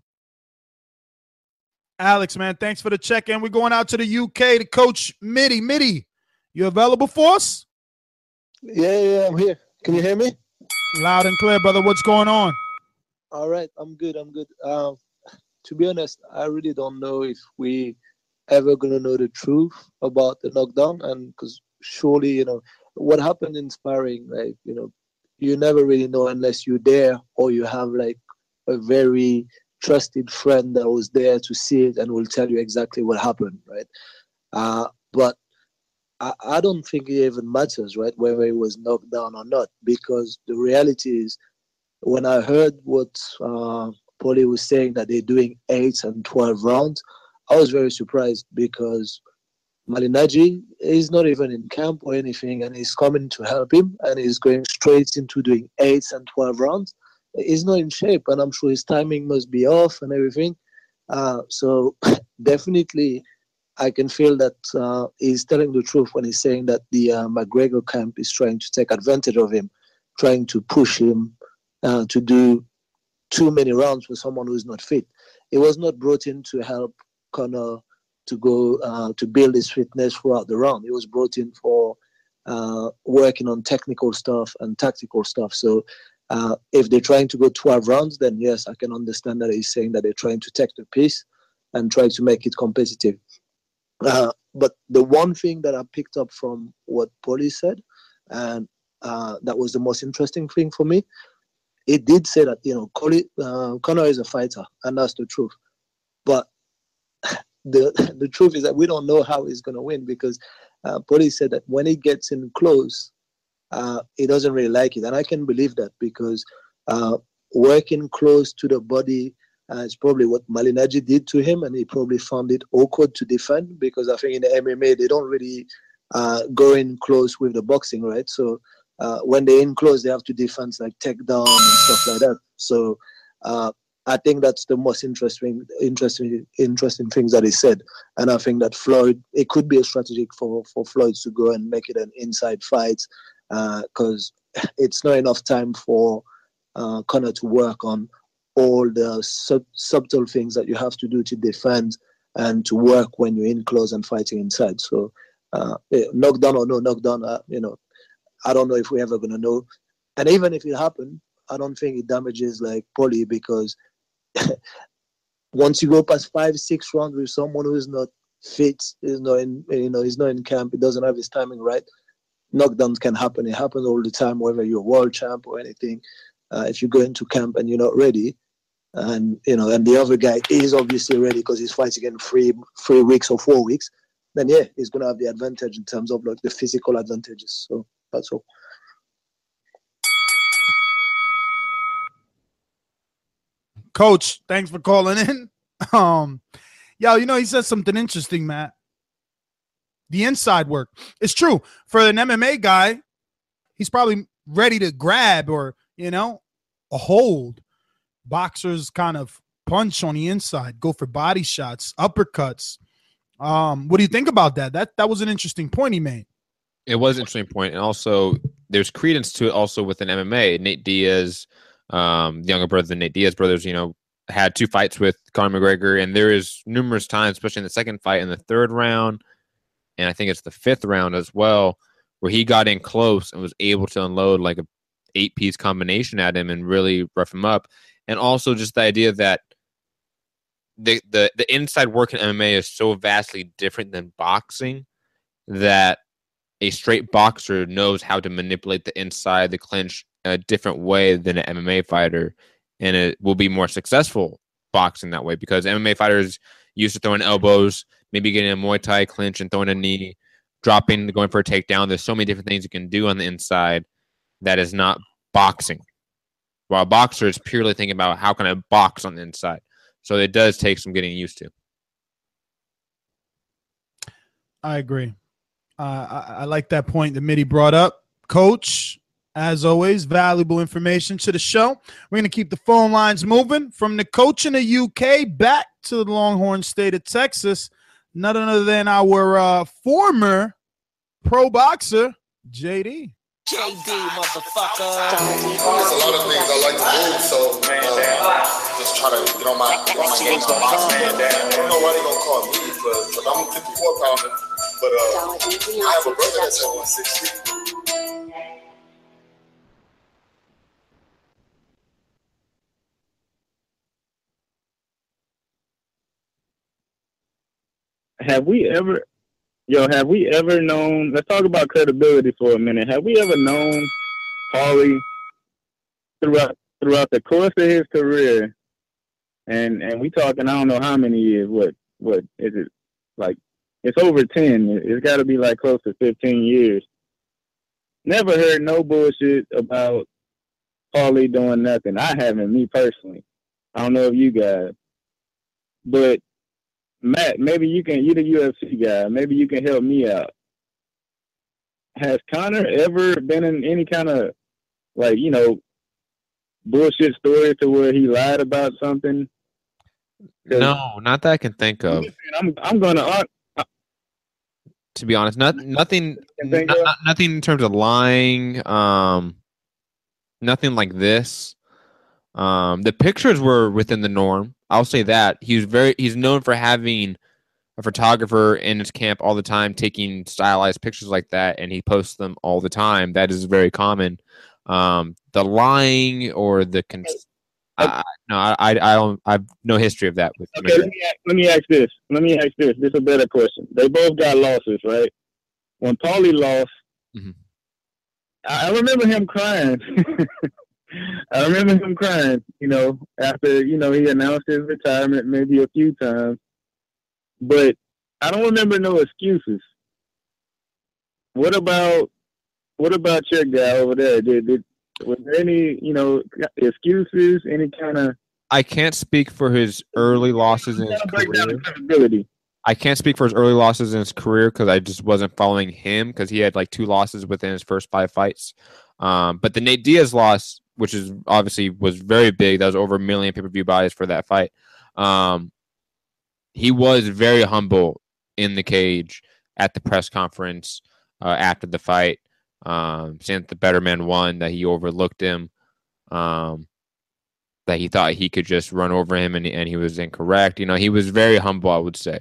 Alex, man, thanks for the check-in. We're going out to the UK to Coach Mitty. Mitty, you available for us? Yeah, I'm here. Can you hear me? Loud and clear, brother. What's going on? All right, I'm good. To be honest, I really don't know if we ever gonna know the truth about the knockdown, and because surely, what happened in sparring, like, you never really know unless you're there or you have like a very trusted friend that was there to see it and will tell you exactly what happened, right? But I don't think it even matters, right, whether he was knocked down or not, because the reality is, when I heard what Paulie was saying, that they're doing 8 and 12 rounds, I was very surprised, because Malignaggi is not even in camp or anything, and he's coming to help him, and he's going straight into doing 8 and 12 rounds. He's not in shape, and I'm sure his timing must be off and everything. So definitely, I can feel that he's telling the truth when he's saying that the McGregor camp is trying to take advantage of him, trying to push him to do too many rounds for someone who is not fit. He was not brought in to help Conor to go to build his fitness throughout the round. He was brought in for working on technical stuff and tactical stuff. So if they're trying to go 12 rounds, then yes, I can understand that he's saying that they're trying to take the piece and try to make it competitive. But the one thing that I picked up from what Paulie said, and that was the most interesting thing for me, it did say that, Conor is a fighter, and that's the truth. But the truth is that we don't know how he's going to win, because Paulie said that when he gets in close, he doesn't really like it. And I can believe that, because working close to the body is probably what Malignaggi did to him, and he probably found it awkward to defend, because I think in the MMA, they don't really go in close with the boxing, right? So when they're in close, they have to defend like takedown and stuff like that. So I think that's the most interesting things that he said. And I think that Floyd, it could be a strategy for Floyd to go and make it an inside fight, because it's not enough time for Conor to work on all the subtle things that you have to do to defend and to work when you're in close and fighting inside. So knockdown or no knockdown, I don't know if we're ever going to know. And even if it happened, I don't think it damages like Paulie, because once you go past 5-6 rounds with someone who is not fit, he's not in camp, he doesn't have his timing right, knockdowns can happen. It happens all the time, whether you're world champ or anything. If you go into camp and you're not ready, and the other guy is obviously ready because he's fighting in 3 weeks or 4 weeks, then yeah, he's gonna have the advantage in terms of like the physical advantages. So that's all. Coach, thanks for calling in. He said something interesting, Matt. The inside work. It's true. For an MMA guy, he's probably ready to grab or, a hold. Boxers kind of punch on the inside, go for body shots, uppercuts. What do you think about that? That was an interesting point he made. It was an interesting point. And also, there's credence to it also within MMA. Nate Diaz, the younger brother, the Nate Diaz brothers, had 2 fights with Conor McGregor. And there is numerous times, especially in the second fight, in the 3rd round, and I think it's the 5th round as well, where he got in close and was able to unload like a 8-piece combination at him and really rough him up. And also just the idea that the inside work in MMA is so vastly different than boxing that a straight boxer knows how to manipulate the inside, the clinch, in a different way than an MMA fighter, and it will be more successful boxing that way, because MMA fighters used to throwing elbows, maybe getting a Muay Thai clinch and throwing a knee, dropping, going for a takedown. There's so many different things you can do on the inside that is not boxing. While a boxer is purely thinking about how can I box on the inside. So it does take some getting used to. I agree. I like that point that Mitty brought up. Coach, as always, valuable information to the show. We're going to keep the phone lines moving from the coach in the UK back to the Longhorn State of Texas. None other than our former pro boxer, JD. JD, motherfucker. There's a lot of things I like to do, so just try to get on my games on boxing. I don't know why they gonna call me, because I'm a 54-pounder, but I have a brother that's at 160. Have we ever known, let's talk about credibility for a minute. Have we ever known Paulie throughout the course of his career, and we talking, I don't know how many years, what is it, like, it's over 10. It's got to be like close to 15 years. Never heard no bullshit about Paulie doing nothing. I haven't, me personally. I don't know if you guys. But Matt, maybe you're the UFC guy. Maybe you can help me out. Has Conor ever been in any kind of, like, bullshit story to where he lied about something? No, not that I can think of. I'm gonna To be honest, nothing in terms of lying. Nothing like this. The pictures were within the norm. I'll say that. He's known for having a photographer in his camp all the time, taking stylized pictures like that, and he posts them all the time. That is very common. The lying or the I don't. I have no history of that. Okay, let me ask this. This is a better question. They both got losses, right? When Paulie lost, I remember him crying. After, he announced his retirement maybe a few times. But I don't remember no excuses. What about your guy over there? Was there any, excuses, any kind of... I can't speak for his early losses in his career. I can't speak for his early losses in his career because I just wasn't following him because he had like 2 losses within his first 5 fights. But the Nate Diaz loss, which is obviously was very big, that was over 1 million pay-per-view buys for that fight. He was very humble in the cage at the press conference after the fight, saying that the better man won, that he overlooked him, that he thought he could just run over him, and he was incorrect. He was very humble, I would say.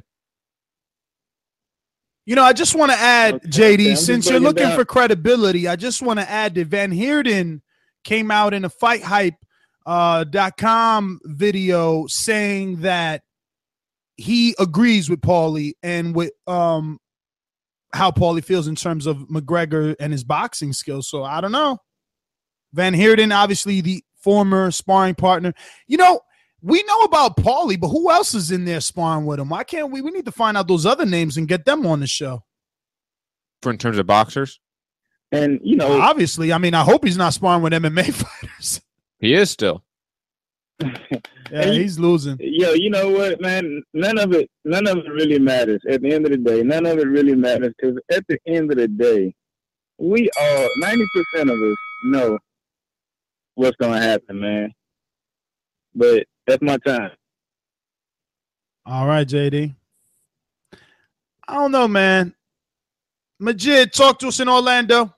I just want to add, JD, since you're looking for credibility, I just want to add that Van Heerden came out in a FightHype.com video saying that he agrees with Paulie and with how Paulie feels in terms of McGregor and his boxing skills. So I don't know. Van Heerden, obviously the former sparring partner. We know about Paulie, but who else is in there sparring with him? Why can't we? We need to find out those other names and get them on the show. For in terms of boxers? And, obviously, I hope he's not sparring with MMA fighters. He is still. Yeah, he's losing. Yo, you know what, man? None of it really matters at the end of the day. None of it really matters because at the end of the day, we all, 90% of us know what's going to happen, man. But that's my time. All right, JD. I don't know, man. Majid, talk to us in Orlando.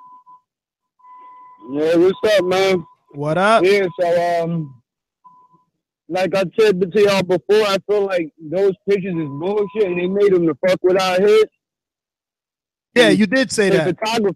Yeah, what's up, man? What up? Yeah, so, like I said to y'all before, I feel like those pictures is bullshit and they made them to fuck with our heads. Yeah, you did say that.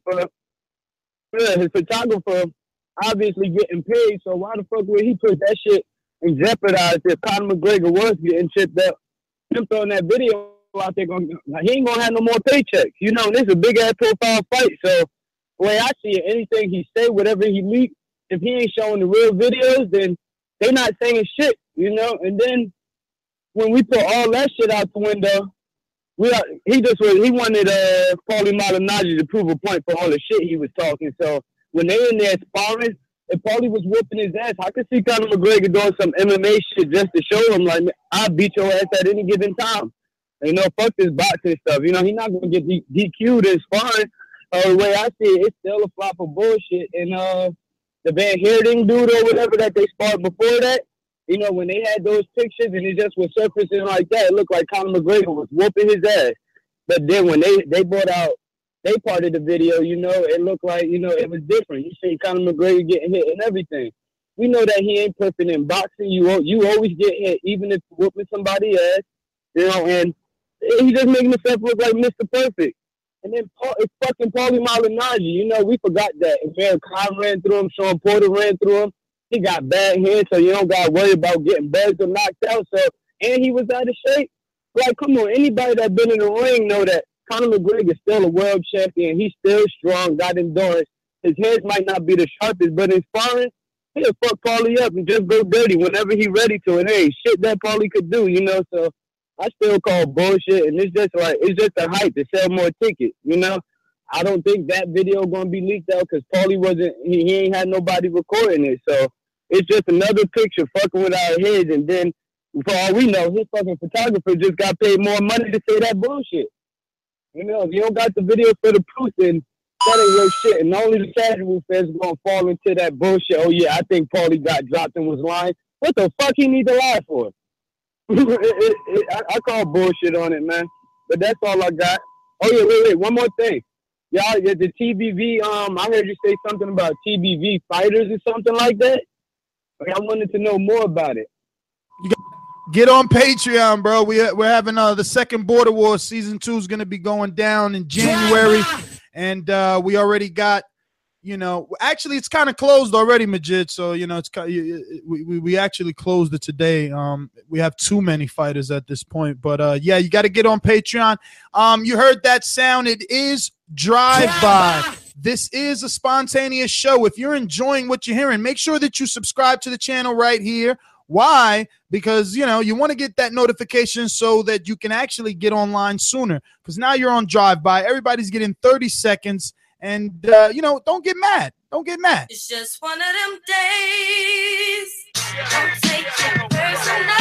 His photographer obviously getting paid, so why the fuck would he put that shit in jeopardize if Conor McGregor was getting chipped up? Him throwing that video out there, he ain't gonna have no more paychecks. This is a big ass profile fight, so the way I see it, anything he say, whatever he leak, if he ain't showing the real videos, then they not saying shit, And then when we put all that shit out the window, he wanted Paulie Malignaggi to prove a point for all the shit he was talking. So when they in there sparring, if Paulie was whooping his ass, I could see Conor McGregor doing some MMA shit just to show him, like, I'll beat your ass at any given time. Fuck this boxing stuff. He's not going to get DQ'd in sparring. The way I see it, it's still a flop of bullshit. And the Van Heerden dude or whatever that they sparred before that, when they had those pictures and it just was surfacing like that, it looked like Conor McGregor was whooping his ass. But then when they brought out they part of the video, it looked like, it was different. You see Conor McGregor getting hit and everything. We know that he ain't perfect in boxing. You always get hit, even if you're whooping somebody's ass, and he just making himself look like Mr. Perfect. And then it's fucking Paulie Malignaggi. We forgot that. And Baron Cobb ran through him, Sean Porter ran through him. He got bad hands, so you don't got to worry about getting buzzed or knocked out. So, and he was out of shape. Like, come on, anybody that been in the ring know that Conor McGregor is still a world champion. He's still strong, got endurance. His hands might not be the sharpest, but in sparring, he'll fuck Paulie up and just go dirty whenever he's ready to. And hey, shit that Paulie could do, So I still call bullshit, and it's just a hype to sell more tickets, I don't think that video gonna be leaked out because Paulie he ain't had nobody recording it. So it's just another picture fucking with our heads, and then for all we know, his fucking photographer just got paid more money to say that bullshit. If you don't got the video for the proof, then that ain't real shit. And only the casual fans gonna fall into that bullshit. Oh yeah, I think Paulie got dropped and was lying. What the fuck he need to lie for? I call bullshit on it, man. But that's all I got. Oh yeah, wait. One more thing. Y'all, the TBV. I heard you say something about TBV fighters or something like that. I wanted to know more about it. Get on Patreon, bro. We're having the second Border Wars season 2 is going to be going down in January, and we already got, actually it's kind of closed already, Majid. So it's we actually closed it today. We have too many fighters at this point, but yeah, you got to get on Patreon. You heard that sound? It is Drive By. This is a spontaneous show. If you're enjoying what you're hearing, make sure that you subscribe to the channel right here. Why? Because, you want to get that notification so that you can actually get online sooner. Because now you're on Drive By. Everybody's getting 30 seconds. And, don't get mad. Don't get mad. It's just one of them days. Don't take it personal.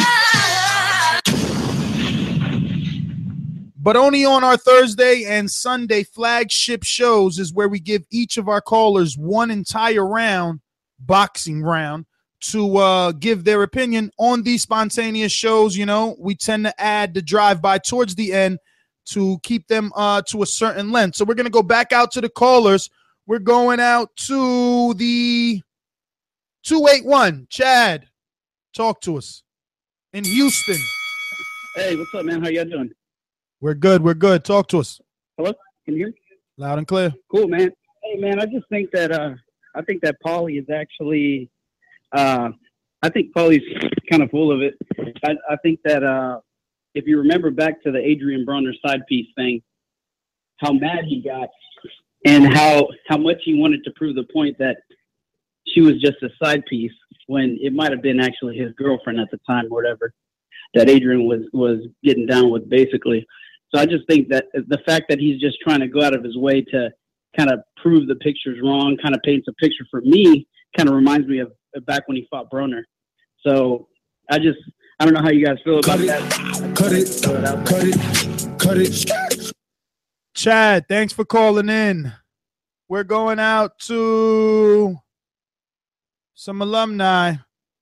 But only on our Thursday and Sunday flagship shows is where we give each of our callers one entire round, boxing round, to give their opinion on these spontaneous shows. We tend to add the drive-by towards the end to keep them to a certain length. So we're going to go back out to the callers. We're going out to the 281. Chad, talk to us in Houston. Hey, what's up, man? How y'all doing? We're good. We're good. Talk to us. Hello? Can you hear me? Loud and clear. Cool, man. Hey, man, I just think that Paulie is actually I think Paulie's kind of full of it. I think that if you remember back to the Adrian Broner side piece thing, how mad he got and how much he wanted to prove the point that she was just a side piece when it might have been actually his girlfriend at the time or whatever that Adrian was getting down with basically. So I just think that the fact that he's just trying to go out of his way to kind of prove the picture's wrong, kind of paints a picture for me, kind of reminds me of back when he fought Broner. So I don't know how you guys feel about that. Cut it. Chad, thanks for calling in. We're going out to some alumni.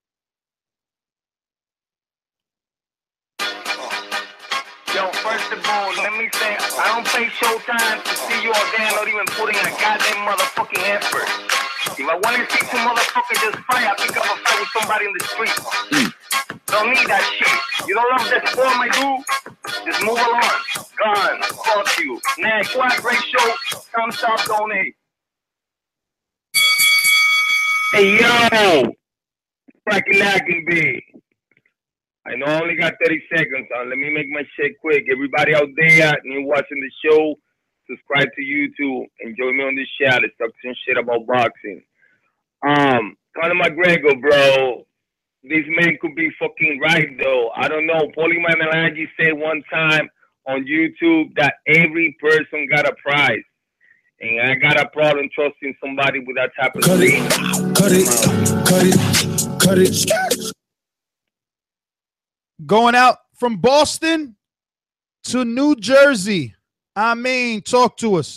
Yo, first of all, let me say, I don't pay Showtime to see you all there not even putting a goddamn motherfucking effort. If I want to see some motherfuckers just fight, I pick up a fight with somebody in the street. Don't need that shit. You don't love that form I do? Just move along. Gone. Fuck you. Next, what a great show. Come stop, donate. Hey, yo. Cracking B. I know I only got 30 seconds on. Let me make my shit quick. Everybody out there, you watching the show, subscribe to YouTube. Enjoy me on this show. Let's talk some shit about boxing. Conor McGregor, bro. This man could be fucking right, though. I don't know. Paulie Malignaggi said one time on YouTube that every person got a prize. And I got a problem trusting somebody with that type of thing. Cut it. Going out from Boston to New Jersey. Talk to us.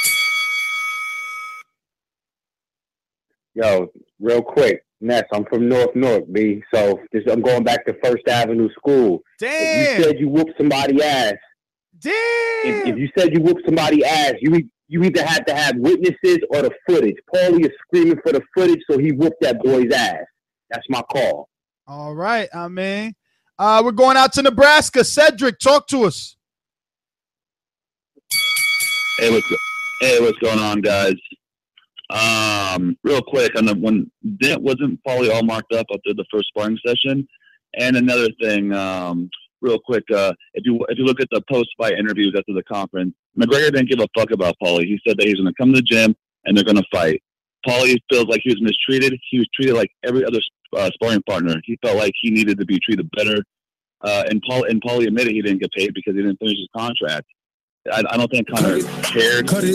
Yo, real quick. Ness, I'm from North Newark, B. So I'm going back to First Avenue School. Damn. If you said you whooped somebody's ass. Damn. If you said you whooped somebody's ass, you either had to have witnesses or the footage. Paulie is screaming for the footage, so he whooped that boy's ass. That's my call. All right, we're going out to Nebraska. Cedric, talk to us. Hey, what's going on, guys? Real quick, on the one, wasn't Paulie all marked up after the first sparring session? And another thing, real quick, if you look at the post-fight interviews after the conference, McGregor didn't give a fuck about Paulie. He said that he's going to come to the gym and they're going to fight. Paulie feels like he was mistreated. He was treated like every other sparring partner. He felt like he needed to be treated better. And Paulie admitted he didn't get paid because he didn't finish his contract. I don't think Conor cared. Cut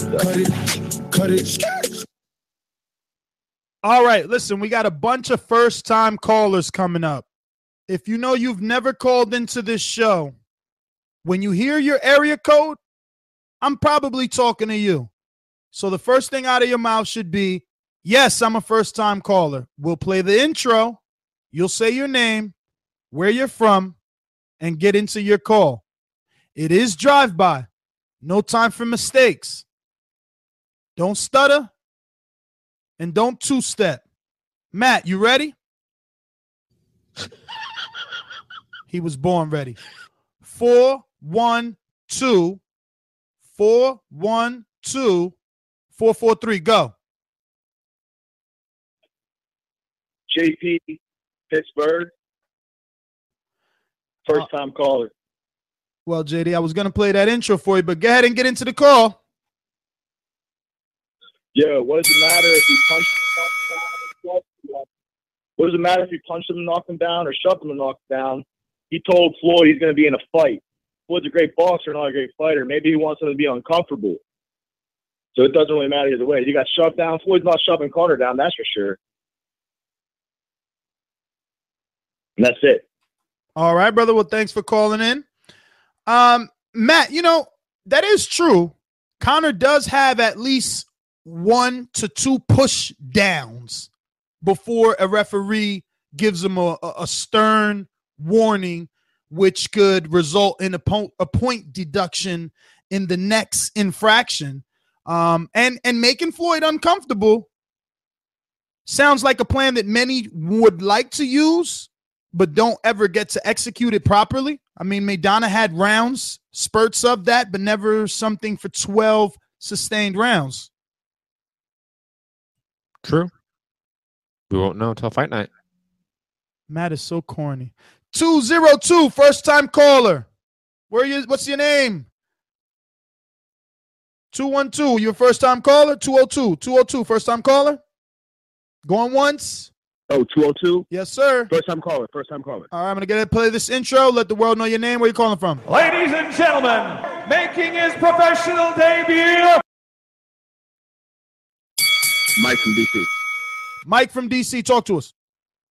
it. All right, listen, we got a bunch of first-time callers coming up. If you know you've never called into this show, when you hear your area code, I'm probably talking to you. So the first thing out of your mouth should be, yes, I'm a first-time caller. We'll play the intro. You'll say your name, where you're from, and get into your call. It is Drive-By. No time for mistakes. Don't stutter and don't two-step. Matt, you ready? He was born ready. 4, 1, 2, 4, 1, 2, 4, 4, 3, go. JP, Pittsburgh. First time caller. Well, JD, I was going to play that intro for you, but go ahead and get into the call. Yeah, what does it matter if you punch him? What does it matter if you punch him and knock him down or shove him and knock him down? He told Floyd he's going to be in a fight. Floyd's a great boxer, not a great fighter. Maybe he wants him to be uncomfortable. So it doesn't really matter either way. He got shoved down. Floyd's not shoving Conor down, that's for sure. And that's it. All right, brother. Well, thanks for calling in. Matt, you know, that is true. Conor does have at least 1 to 2 push downs before a referee gives him a stern warning, which could result in a point deduction in the next infraction. And making Floyd uncomfortable sounds like a plan that many would like to use, but don't ever get to execute it properly. I mean, Maidana had rounds, spurts of that, but never something for 12 sustained rounds. True. We won't know until fight night. Matt is so corny. 202, first time caller. What's your name? 212, your first time caller? 202, first time caller? Going once? Oh, 202? Yes, sir. First time caller. All right, I'm going to play this intro. Let the world know your name. Where you calling from? Ladies and gentlemen, making his professional debut. Mike from DC. Mike from DC, talk to us.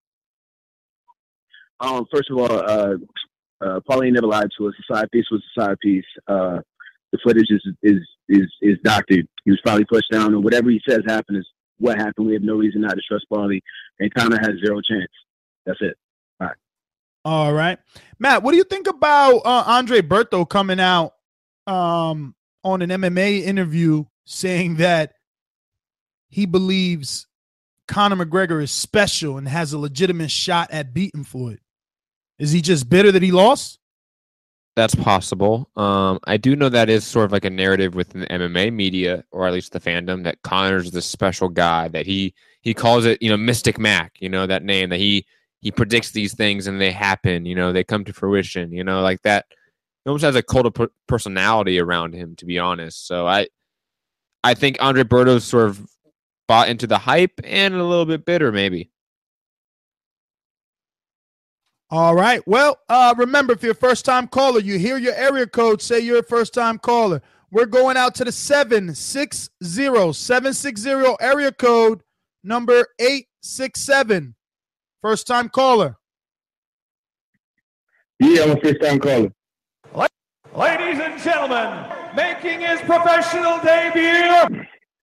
First of all, Paulie never lied to us. The side piece was a side piece. The footage is doctored. He was probably pushed down, and whatever he says happened is what happened. We have no reason not to trust Paulie, and Conor has zero chance. That's it. All right. All right. Matt, what do you think about Andre Berto coming out on an MMA interview saying that he believes Conor McGregor is special and has a legitimate shot at beating Floyd? Is he just bitter that he lost? That's possible. I do know that is sort of like a narrative within the MMA media, or at least the fandom, that Conor's the special guy, that he calls it, Mystic Mac, that name, that he predicts these things and they happen, they come to fruition, like that. He almost has a cult of personality around him, to be honest. So I think Andre Berto's sort of bought into the hype and a little bit bitter, maybe. All right. Well, remember, if you're a first-time caller, you hear your area code, say you're a first-time caller. We're going out to the 760 area code number 867. First-time caller. Yeah, I'm a first-time caller. Ladies and gentlemen, making his professional debut.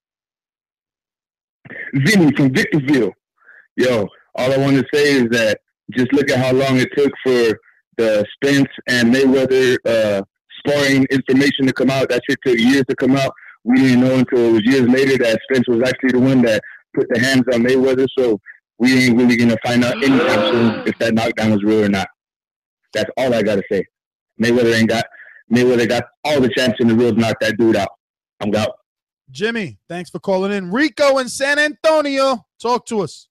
Vinny from Victorville. Yo, all I want to say is that just look at how long it took for the Spence and Mayweather sparring information to come out. That shit took years to come out. We didn't know until it was years later that Spence was actually the one that put the hands on Mayweather. So we ain't really going to find out anytime soon if that knockdown was real or not. That's all I got to say. Mayweather got all the chance in the world to knock that dude out. I'm out. Jimmy, thanks for calling in. Rico in San Antonio, talk to us.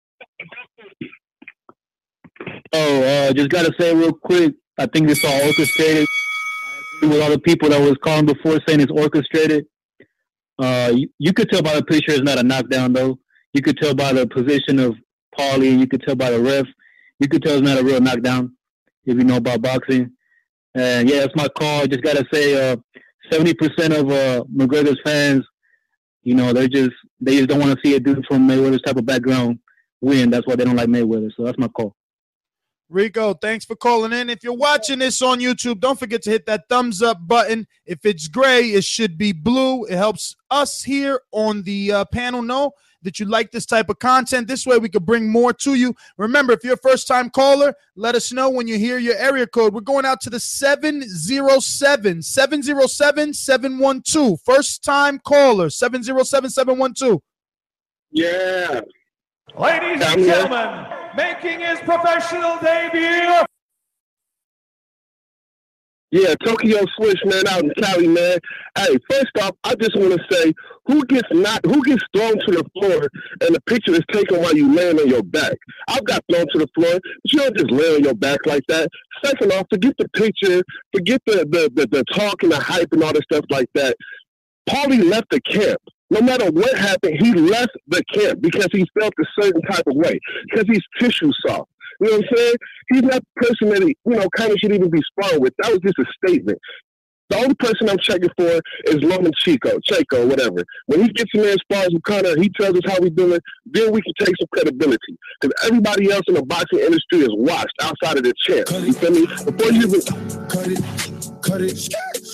Just got to say real quick, I think it's all orchestrated. With all the people that was calling before saying it's orchestrated. You could tell by the picture it's not a knockdown, though. You could tell by the position of Paulie. You could tell by the ref. You could tell it's not a real knockdown if you know about boxing. And, yeah, that's my call. I just got to say 70% of McGregor's fans, they just don't want to see a dude from Mayweather's type of background win. That's why they don't like Mayweather. So that's my call. Rico, thanks for calling in. If you're watching this on YouTube, don't forget to hit that thumbs up button. If it's gray, it should be blue. It helps us here on the panel know that you like this type of content. This way we could bring more to you. Remember, if you're a first-time caller, let us know when you hear your area code. We're going out to the 707-712. First-time caller, 707-712. Yeah. Ladies and gentlemen, making his professional debut. Yeah, Tokyo Swish, man, out in Cali, man. Hey, first off, I just want to say, who gets thrown to the floor and the picture is taken while you laying on your back? I've got thrown to the floor, but you don't just lay on your back like that. Second off, forget the picture, forget the talk and the hype and all the stuff like that. Paulie left the camp. No matter what happened, he left the camp because he felt a certain type of way, because he's tissue soft. You know what I'm saying? He's not the person that he, kind of should even be sparring with. That was just a statement. The only person I'm checking for is Checo, whatever. When he gets in there and spars with Conor, he tells us how we doing, then we can take some credibility. Because everybody else in the boxing industry is washed outside of the champ. You feel me? Before you even... Cut it.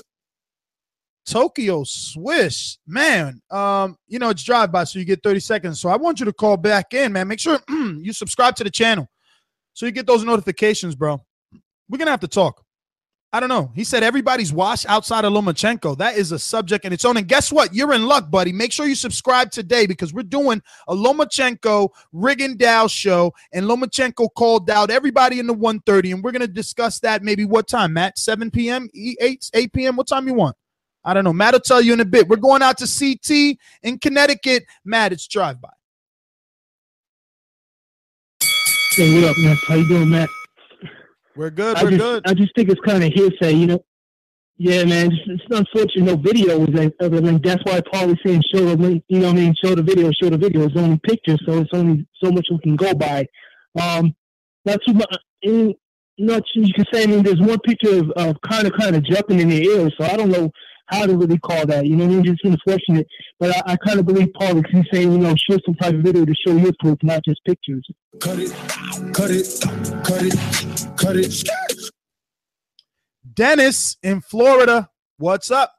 Tokyo Swish, man, it's drive-by, so you get 30 seconds. So I want you to call back in, man. Make sure you subscribe to the channel so you get those notifications, bro. We're going to have to talk. I don't know. He said everybody's washed outside of Lomachenko. That is a subject in its own. And guess what? You're in luck, buddy. Make sure you subscribe today because we're doing a Lomachenko Rigondeaux show, and Lomachenko called out everybody in the 1:30, and we're going to discuss that maybe what time, Matt? 7 p.m., 8 p.m.? What time you want? I don't know. Matt will tell you in a bit. We're going out to CT in Connecticut. Matt, it's drive-by. Hey, what up, man? How you doing, Matt? We're good. I just think it's kind of hearsay, Yeah, man. It's unfortunate no video was like, I mean, that's why Paulie's saying show the link, show the video. It's only pictures, so it's only so much we can go by. Not too much. You can say, there's one picture of kind of jumping in the air, so I don't know how to really call that, just unfortunate. But I kind of believe Paul is saying, show some type of video to show your proof, not just pictures. Cut it. Dennis in Florida, what's up?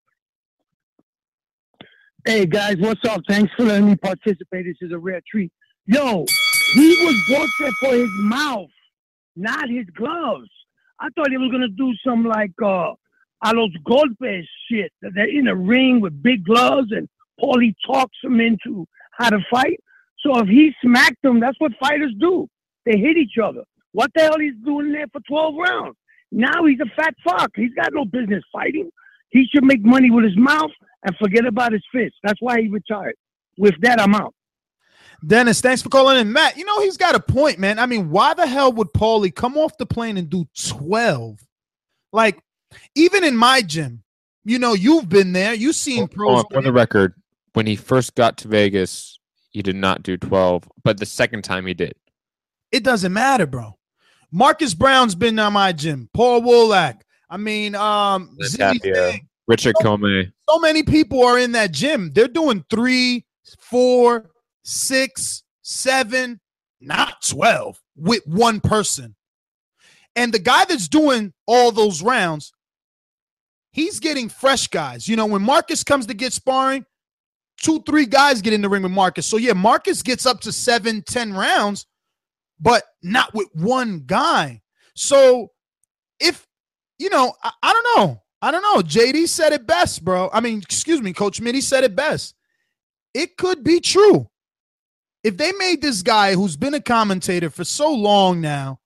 Hey, guys, what's up? Thanks for letting me participate. This is a rare treat. Yo, he was boxing for his mouth, not his gloves. I thought he was going to do some like a los golpes shit. They're in a ring with big gloves and Paulie talks him into how to fight. So if he smacked him, that's what fighters do. They hit each other. What the hell he's doing there for 12 rounds? Now he's a fat fuck. He's got no business fighting. He should make money with his mouth and forget about his fist. That's why he retired. With that, I'm out. Dennis, thanks for calling in. Matt, he's got a point, man. I mean, why the hell would Paulie come off the plane and do 12? Like, even in my gym, you've been there. You've seen pros. For the record, when he first got to Vegas, he did not do 12, but the second time he did. It doesn't matter, bro. Marcus Brown's been on my gym. Paul Wolak. I mean, Richard Comey. So many people are in that gym. They're doing 3, 4, 6, 7, not 12 with one person. And the guy that's doing all those rounds, he's getting fresh guys. When Marcus comes to get sparring, 2, 3 guys get in the ring with Marcus. So, yeah, Marcus gets up to 7, 10 rounds, but not with one guy. So, if, I don't know. I don't know. JD said it best, bro. I mean, excuse me, Coach Mitty said it best. It could be true. If they made this guy who's been a commentator for so long now,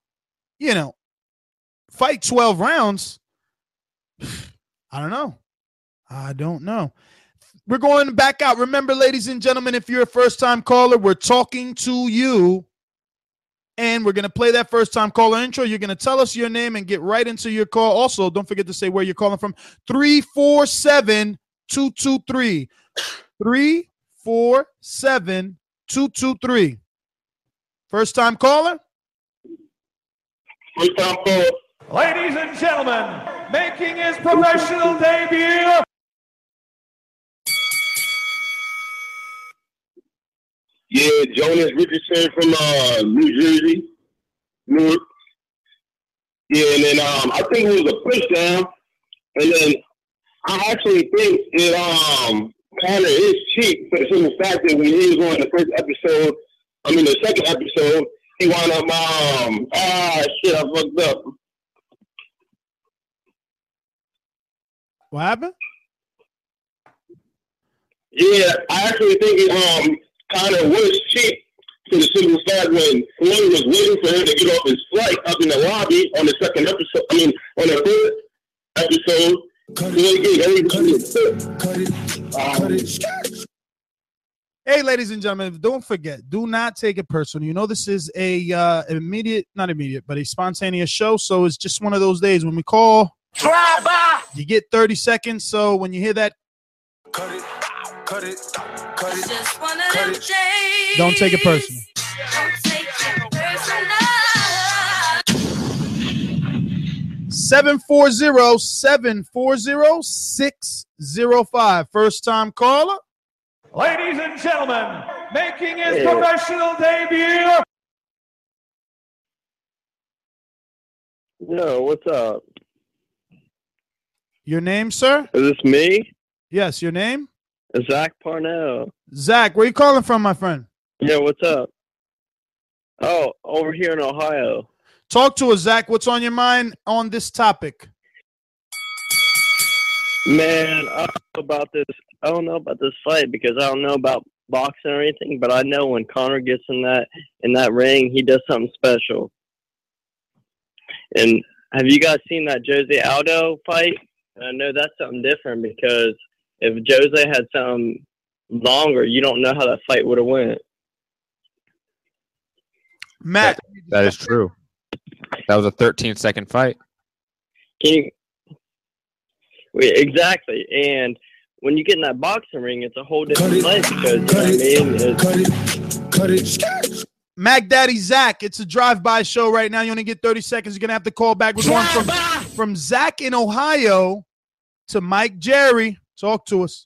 fight 12 rounds, I don't know. We're going back out. Remember, ladies and gentlemen, if you're a first-time caller, we're talking to you. And we're going to play that first-time caller intro. You're going to tell us your name and get right into your call. Also, don't forget to say where you're calling from. 347-223. 347-223. First-time caller? First-time caller. Ladies and gentlemen, making his professional debut. Yeah, Jonas Richardson from New Jersey, Newark. Yeah, and then I think it was a push down, and then I actually think it Conor is cheap for the simple fact that when he was on the second episode, he wound up, shit, I fucked up. What happened? Yeah, I actually think Conor was cheap for the simple fact when Floyd was waiting for him to get off his flight up in the lobby on the second episode, on the first episode. Hey, ladies and gentlemen, don't forget, do not take it personal. You know, this is a not immediate, but a spontaneous show. So it's just one of those days when we call, you get 30 seconds. So when you hear that, don't take it personal. 740-740-605. First time caller. Ladies and gentlemen, making his professional debut. Yo, what's up? Your name, sir? Is this me? Yes, your name? Zach Parnell. Zach, where you calling from, my friend? Yeah, what's up? Oh, over here in Ohio. Talk to us, Zach. What's on your mind on this topic? Man, I don't know about this fight because I don't know about boxing or anything, but I know when Conor gets in that ring, he does something special. And have you guys seen that Jose Aldo fight? And I know that's something different because if Jose had something longer, you don't know how that fight would have went. Matt, that is true. That was a 13-second fight. Exactly, and when you get in that boxing ring, it's a whole different fight because cut it. Mac Daddy Zach, it's a drive-by show right now. You only get 30 seconds. You're gonna have to call back. We're going from Zach in Ohio to Mike Jerry. Talk to us.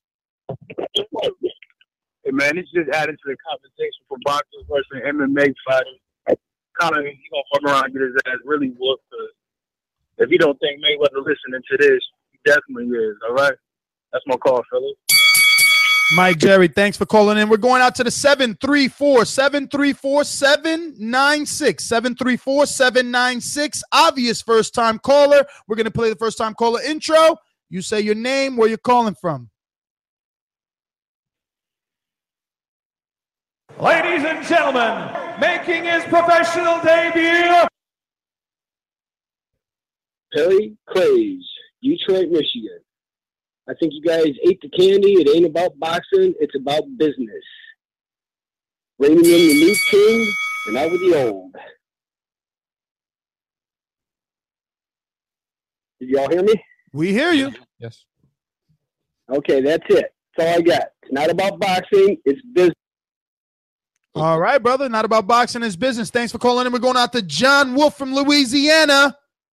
Hey man, it's just adding to the conversation for boxers versus MMA fighters. Conor, he gonna fuck around and get his ass really whooped. If you don't think Mayweather listening to this, he definitely is. All right, that's my call, fellas. Mike Jerry, thanks for calling in. We're going out to the 734-796. 734-796. Obvious first-time caller. We're going to play the first-time caller intro. You say your name, where you're calling from. Ladies and gentlemen, making his professional debut. Perry Craze, Detroit, Michigan. I think you guys ate the candy. It ain't about boxing. It's about business. Bringing in the new king and out with the old. Did y'all hear me? We hear you. Yes. Okay, that's it. That's all I got. It's not about boxing. It's business. All right, brother. Not about boxing. It's business. Thanks for calling in. We're going out to John Wolf from Louisiana.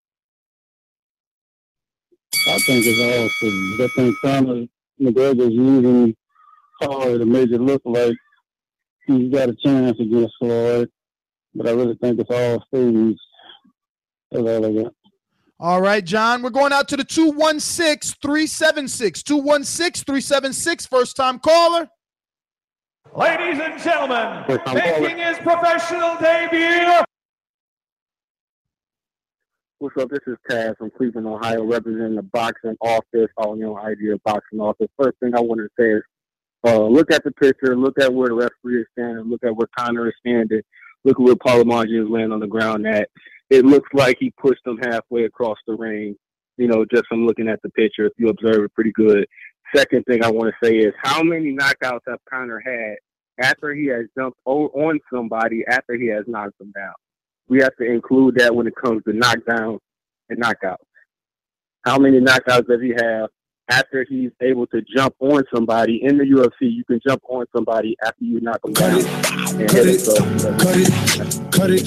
I think it's all staged. I think Conor McGregor's using Floyd to make it look like he's got a chance against Floyd, but I really think it's all staged. That's all I got. All right, John. We're going out to the 216-376. 216-376. First-time caller. Ladies and gentlemen, making his professional debut. What's up? This is Taz from Cleveland, Ohio, representing the boxing office, all your idea of boxing office. First thing I want to say is look at the picture, look at where the referee is standing, look at where Conor is standing, look at where Paulie Malignaggi is laying on the ground at. It looks like he pushed him halfway across the ring, just from looking at the picture, if you observe it pretty good. Second thing I want to say is how many knockouts have Conor had after he has jumped on somebody, after he has knocked them down? We have to include that when it comes to knockdowns and knockouts. How many knockouts does he have after he's able to jump on somebody? In the UFC, you can jump on somebody after you knock them down. Cut it.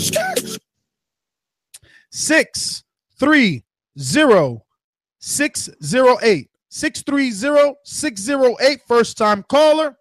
630-608. 630-608. First time caller.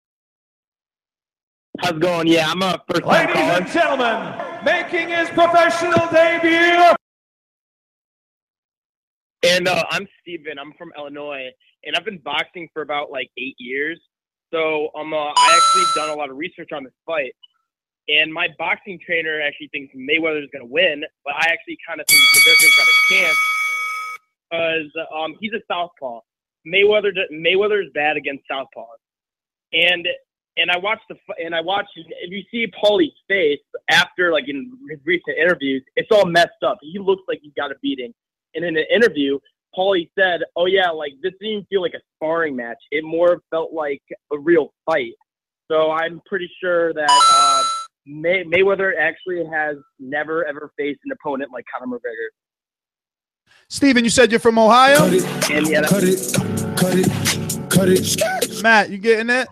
How's it going? Yeah, I'm a first time caller. Ladies and gentlemen, making his professional debut. And I'm Steven. I'm from Illinois, and I've been boxing for about like 8 years. So I actually done a lot of research on this fight. And my boxing trainer actually thinks Mayweather's going to win, but I actually kind of think McGregor's got a chance because he's a southpaw. Mayweather's bad against southpaws. And I watched if you see Paulie's face after, like, in his recent interviews, it's all messed up. He looks like he's got a beating. And in an interview, Paulie said, "Oh yeah, like this didn't even feel like a sparring match. It more felt like a real fight." So I'm pretty sure that Mayweather actually has never ever faced an opponent like Conor McGregor. Steven, you said you're from Ohio? Cut it. Matt, you getting it?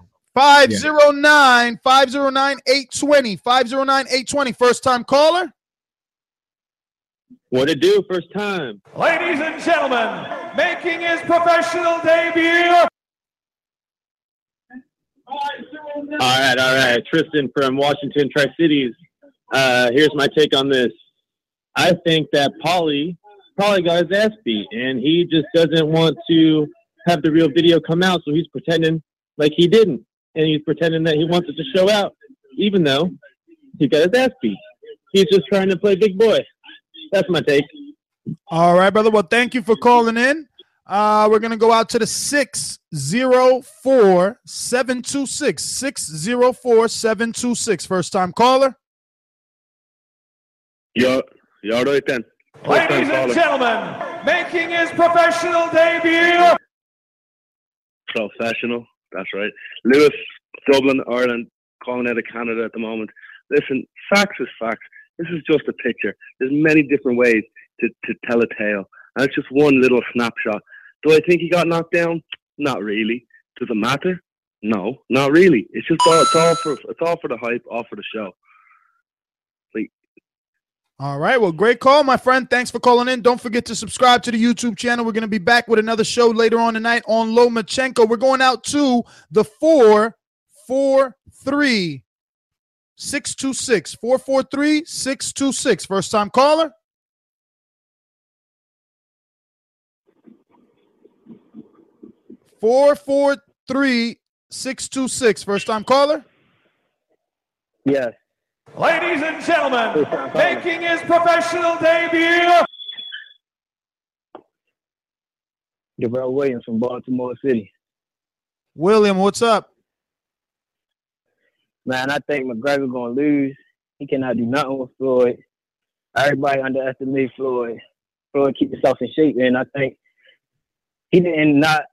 509-820. 509-820. First time caller? What it do? First time. Ladies and gentlemen, making his professional debut. All right. Tristan from Washington Tri-Cities. Here's my take on this. I think that Paulie probably got his ass beat, and he just doesn't want to have the real video come out, so he's pretending like he didn't, and he's pretending that he wants it to show out, even though he got his ass beat. He's just trying to play big boy. That's my take. All right, brother. Well, thank you for calling in. We're going to go out to the 604-726. 604-726. First time caller. You're right then. Ladies and gentlemen, making his professional debut. Professional, that's right. Lewis, Dublin, Ireland, calling out of Canada at the moment. Listen, facts is facts. This is just a picture. There's many different ways to tell a tale. And it's just one little snapshot. Do I think he got knocked down? Not really. Does it matter? No, not really. It's just it's all for the hype, all for the show. All right. Well, great call, my friend. Thanks for calling in. Don't forget to subscribe to the YouTube channel. We're going to be back with another show later on tonight on Lomachenko. We're going out to the 443-626. 443-626. First time caller. (443-626). First time caller. Yes. Ladies and gentlemen, making his professional debut. Gabriel Williams from Baltimore City. William, what's up? Man, I think McGregor going to lose. He cannot do nothing with Floyd. Everybody underestimates Floyd. Floyd keep himself in shape, and I think he didn't not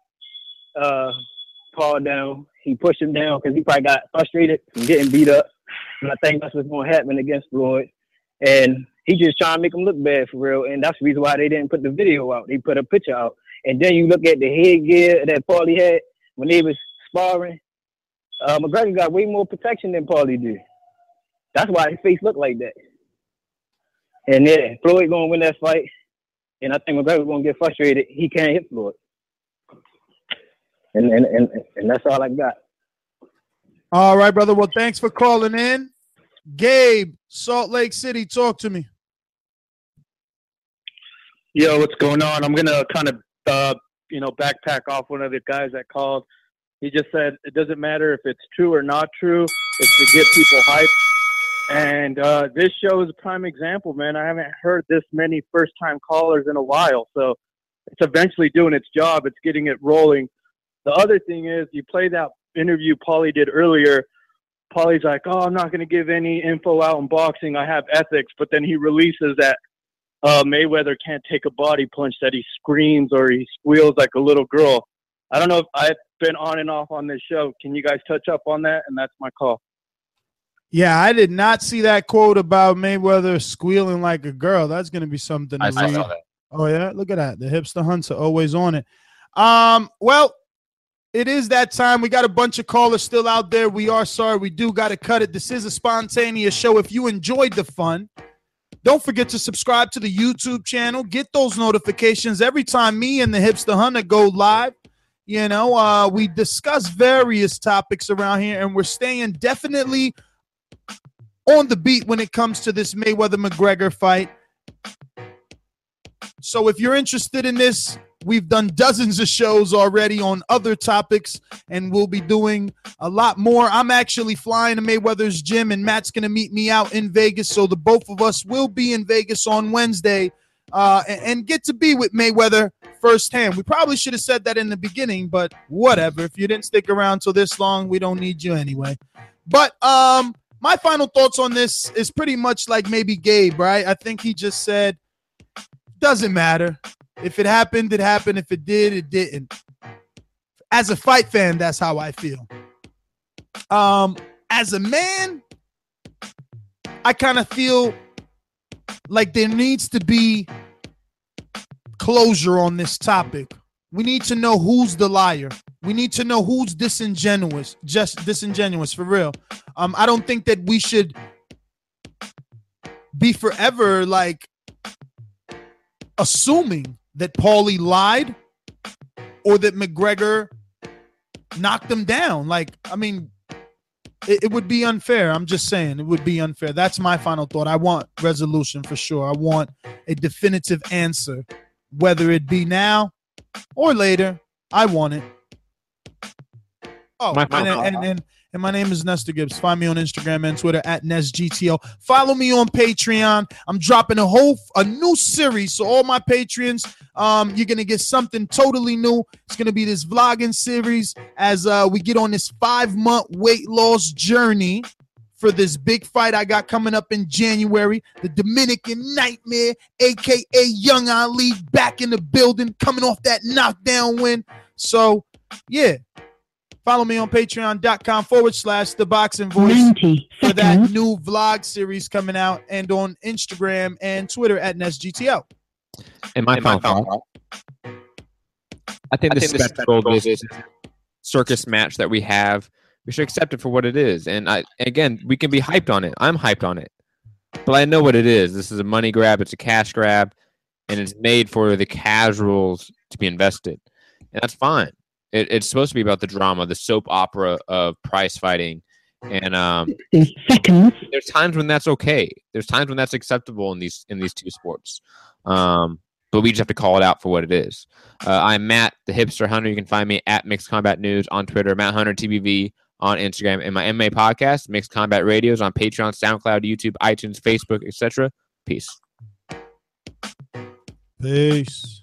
Paul down. He pushed him down because he probably got frustrated from getting beat up. And I think that's what's going to happen against Floyd. And he just trying to make him look bad for real. And that's the reason why they didn't put the video out. They put a picture out. And then you look at the headgear that Paulie had when they was sparring. McGregor got way more protection than Paulie did. That's why his face looked like that. And yeah, Floyd going to win that fight. And I think McGregor going to get frustrated. He can't hit Floyd. And that's all I got. All right, brother. Well, thanks for calling in. Gabe, Salt Lake City, talk to me. Yo, what's going on? I'm going to kind of, backpack off one of the guys that called. He just said it doesn't matter if it's true or not true. It's to get people hyped. And this show is a prime example, man. I haven't heard this many first-time callers in a while. So it's eventually doing its job. It's getting it rolling. The other thing is you play that interview Paulie did earlier. Paulie's like, "Oh, I'm not going to give any info out in boxing. I have ethics." But then he releases that Mayweather can't take a body punch, that he screams or he squeals like a little girl. I don't know if I've been on and off on this show. Can you guys touch up on that? And that's my call. Yeah, I did not see that quote about Mayweather squealing like a girl. That's going to be something to read. I saw that. Oh, yeah? Look at that. The hipster hunts are always on it. Well, it is that time. We got a bunch of callers still out there. We are sorry. We do got to cut it. This is a spontaneous show. If you enjoyed the fun, don't forget to subscribe to the YouTube channel. Get those notifications every time me and the Hipster Hunter go live. We discuss various topics around here, and we're staying definitely on the beat when it comes to this Mayweather-McGregor fight. So if you're interested in this, we've done dozens of shows already on other topics, and we'll be doing a lot more. I'm actually flying to Mayweather's gym, and Matt's going to meet me out in Vegas. So the both of us will be in Vegas on Wednesday and get to be with Mayweather firsthand. We probably should have said that in the beginning, but whatever. If you didn't stick around till this long, we don't need you anyway. But my final thoughts on this is pretty much like maybe Gabe, right? I think he just said, doesn't matter. If it happened, it happened. If it did, it didn't. As a fight fan, that's how I feel. As a man, I kind of feel like there needs to be closure on this topic. We need to know who's the liar. We need to know who's disingenuous, just disingenuous for real. I don't think that we should be forever like assuming that Paulie lied or that McGregor knocked him down. Like, I mean, it would be unfair. I'm just saying it would be unfair. That's my final thought. I want resolution for sure. I want a definitive answer, whether it be now or later. I want it. Oh, and my name is Nestor Gibbs. Find me on Instagram and Twitter at NestGTO. Follow me on Patreon. I'm dropping a new series. So all my Patreons, you're going to get something totally new. It's going to be this vlogging series as we get on this 5-month weight loss journey for this big fight I got coming up in January. The Dominican Nightmare, a.k.a. Young Ali, back in the building, coming off that knockdown win. So, yeah. Follow me on patreon.com/The Boxing Voice for that new vlog series coming out, and on Instagram and Twitter at NestGTO. And my final thought, I think this spectacle, this circus match that we have, we should accept it for what it is. And again, we can be hyped on it. I'm hyped on it. But I know what it is. This is a money grab. It's a cash grab. And it's made for the casuals to be invested. And that's fine. It's supposed to be about the drama, the soap opera of prize fighting. And there's times when that's okay. There's times when that's acceptable in these two sports. But we just have to call it out for what it is. I'm Matt, the Hipster Hunter. You can find me at Mixed Combat News on Twitter, Matt Hunter TBV on Instagram, and my MMA podcast, Mixed Combat Radios, on Patreon, SoundCloud, YouTube, iTunes, Facebook, etc. Peace. Peace.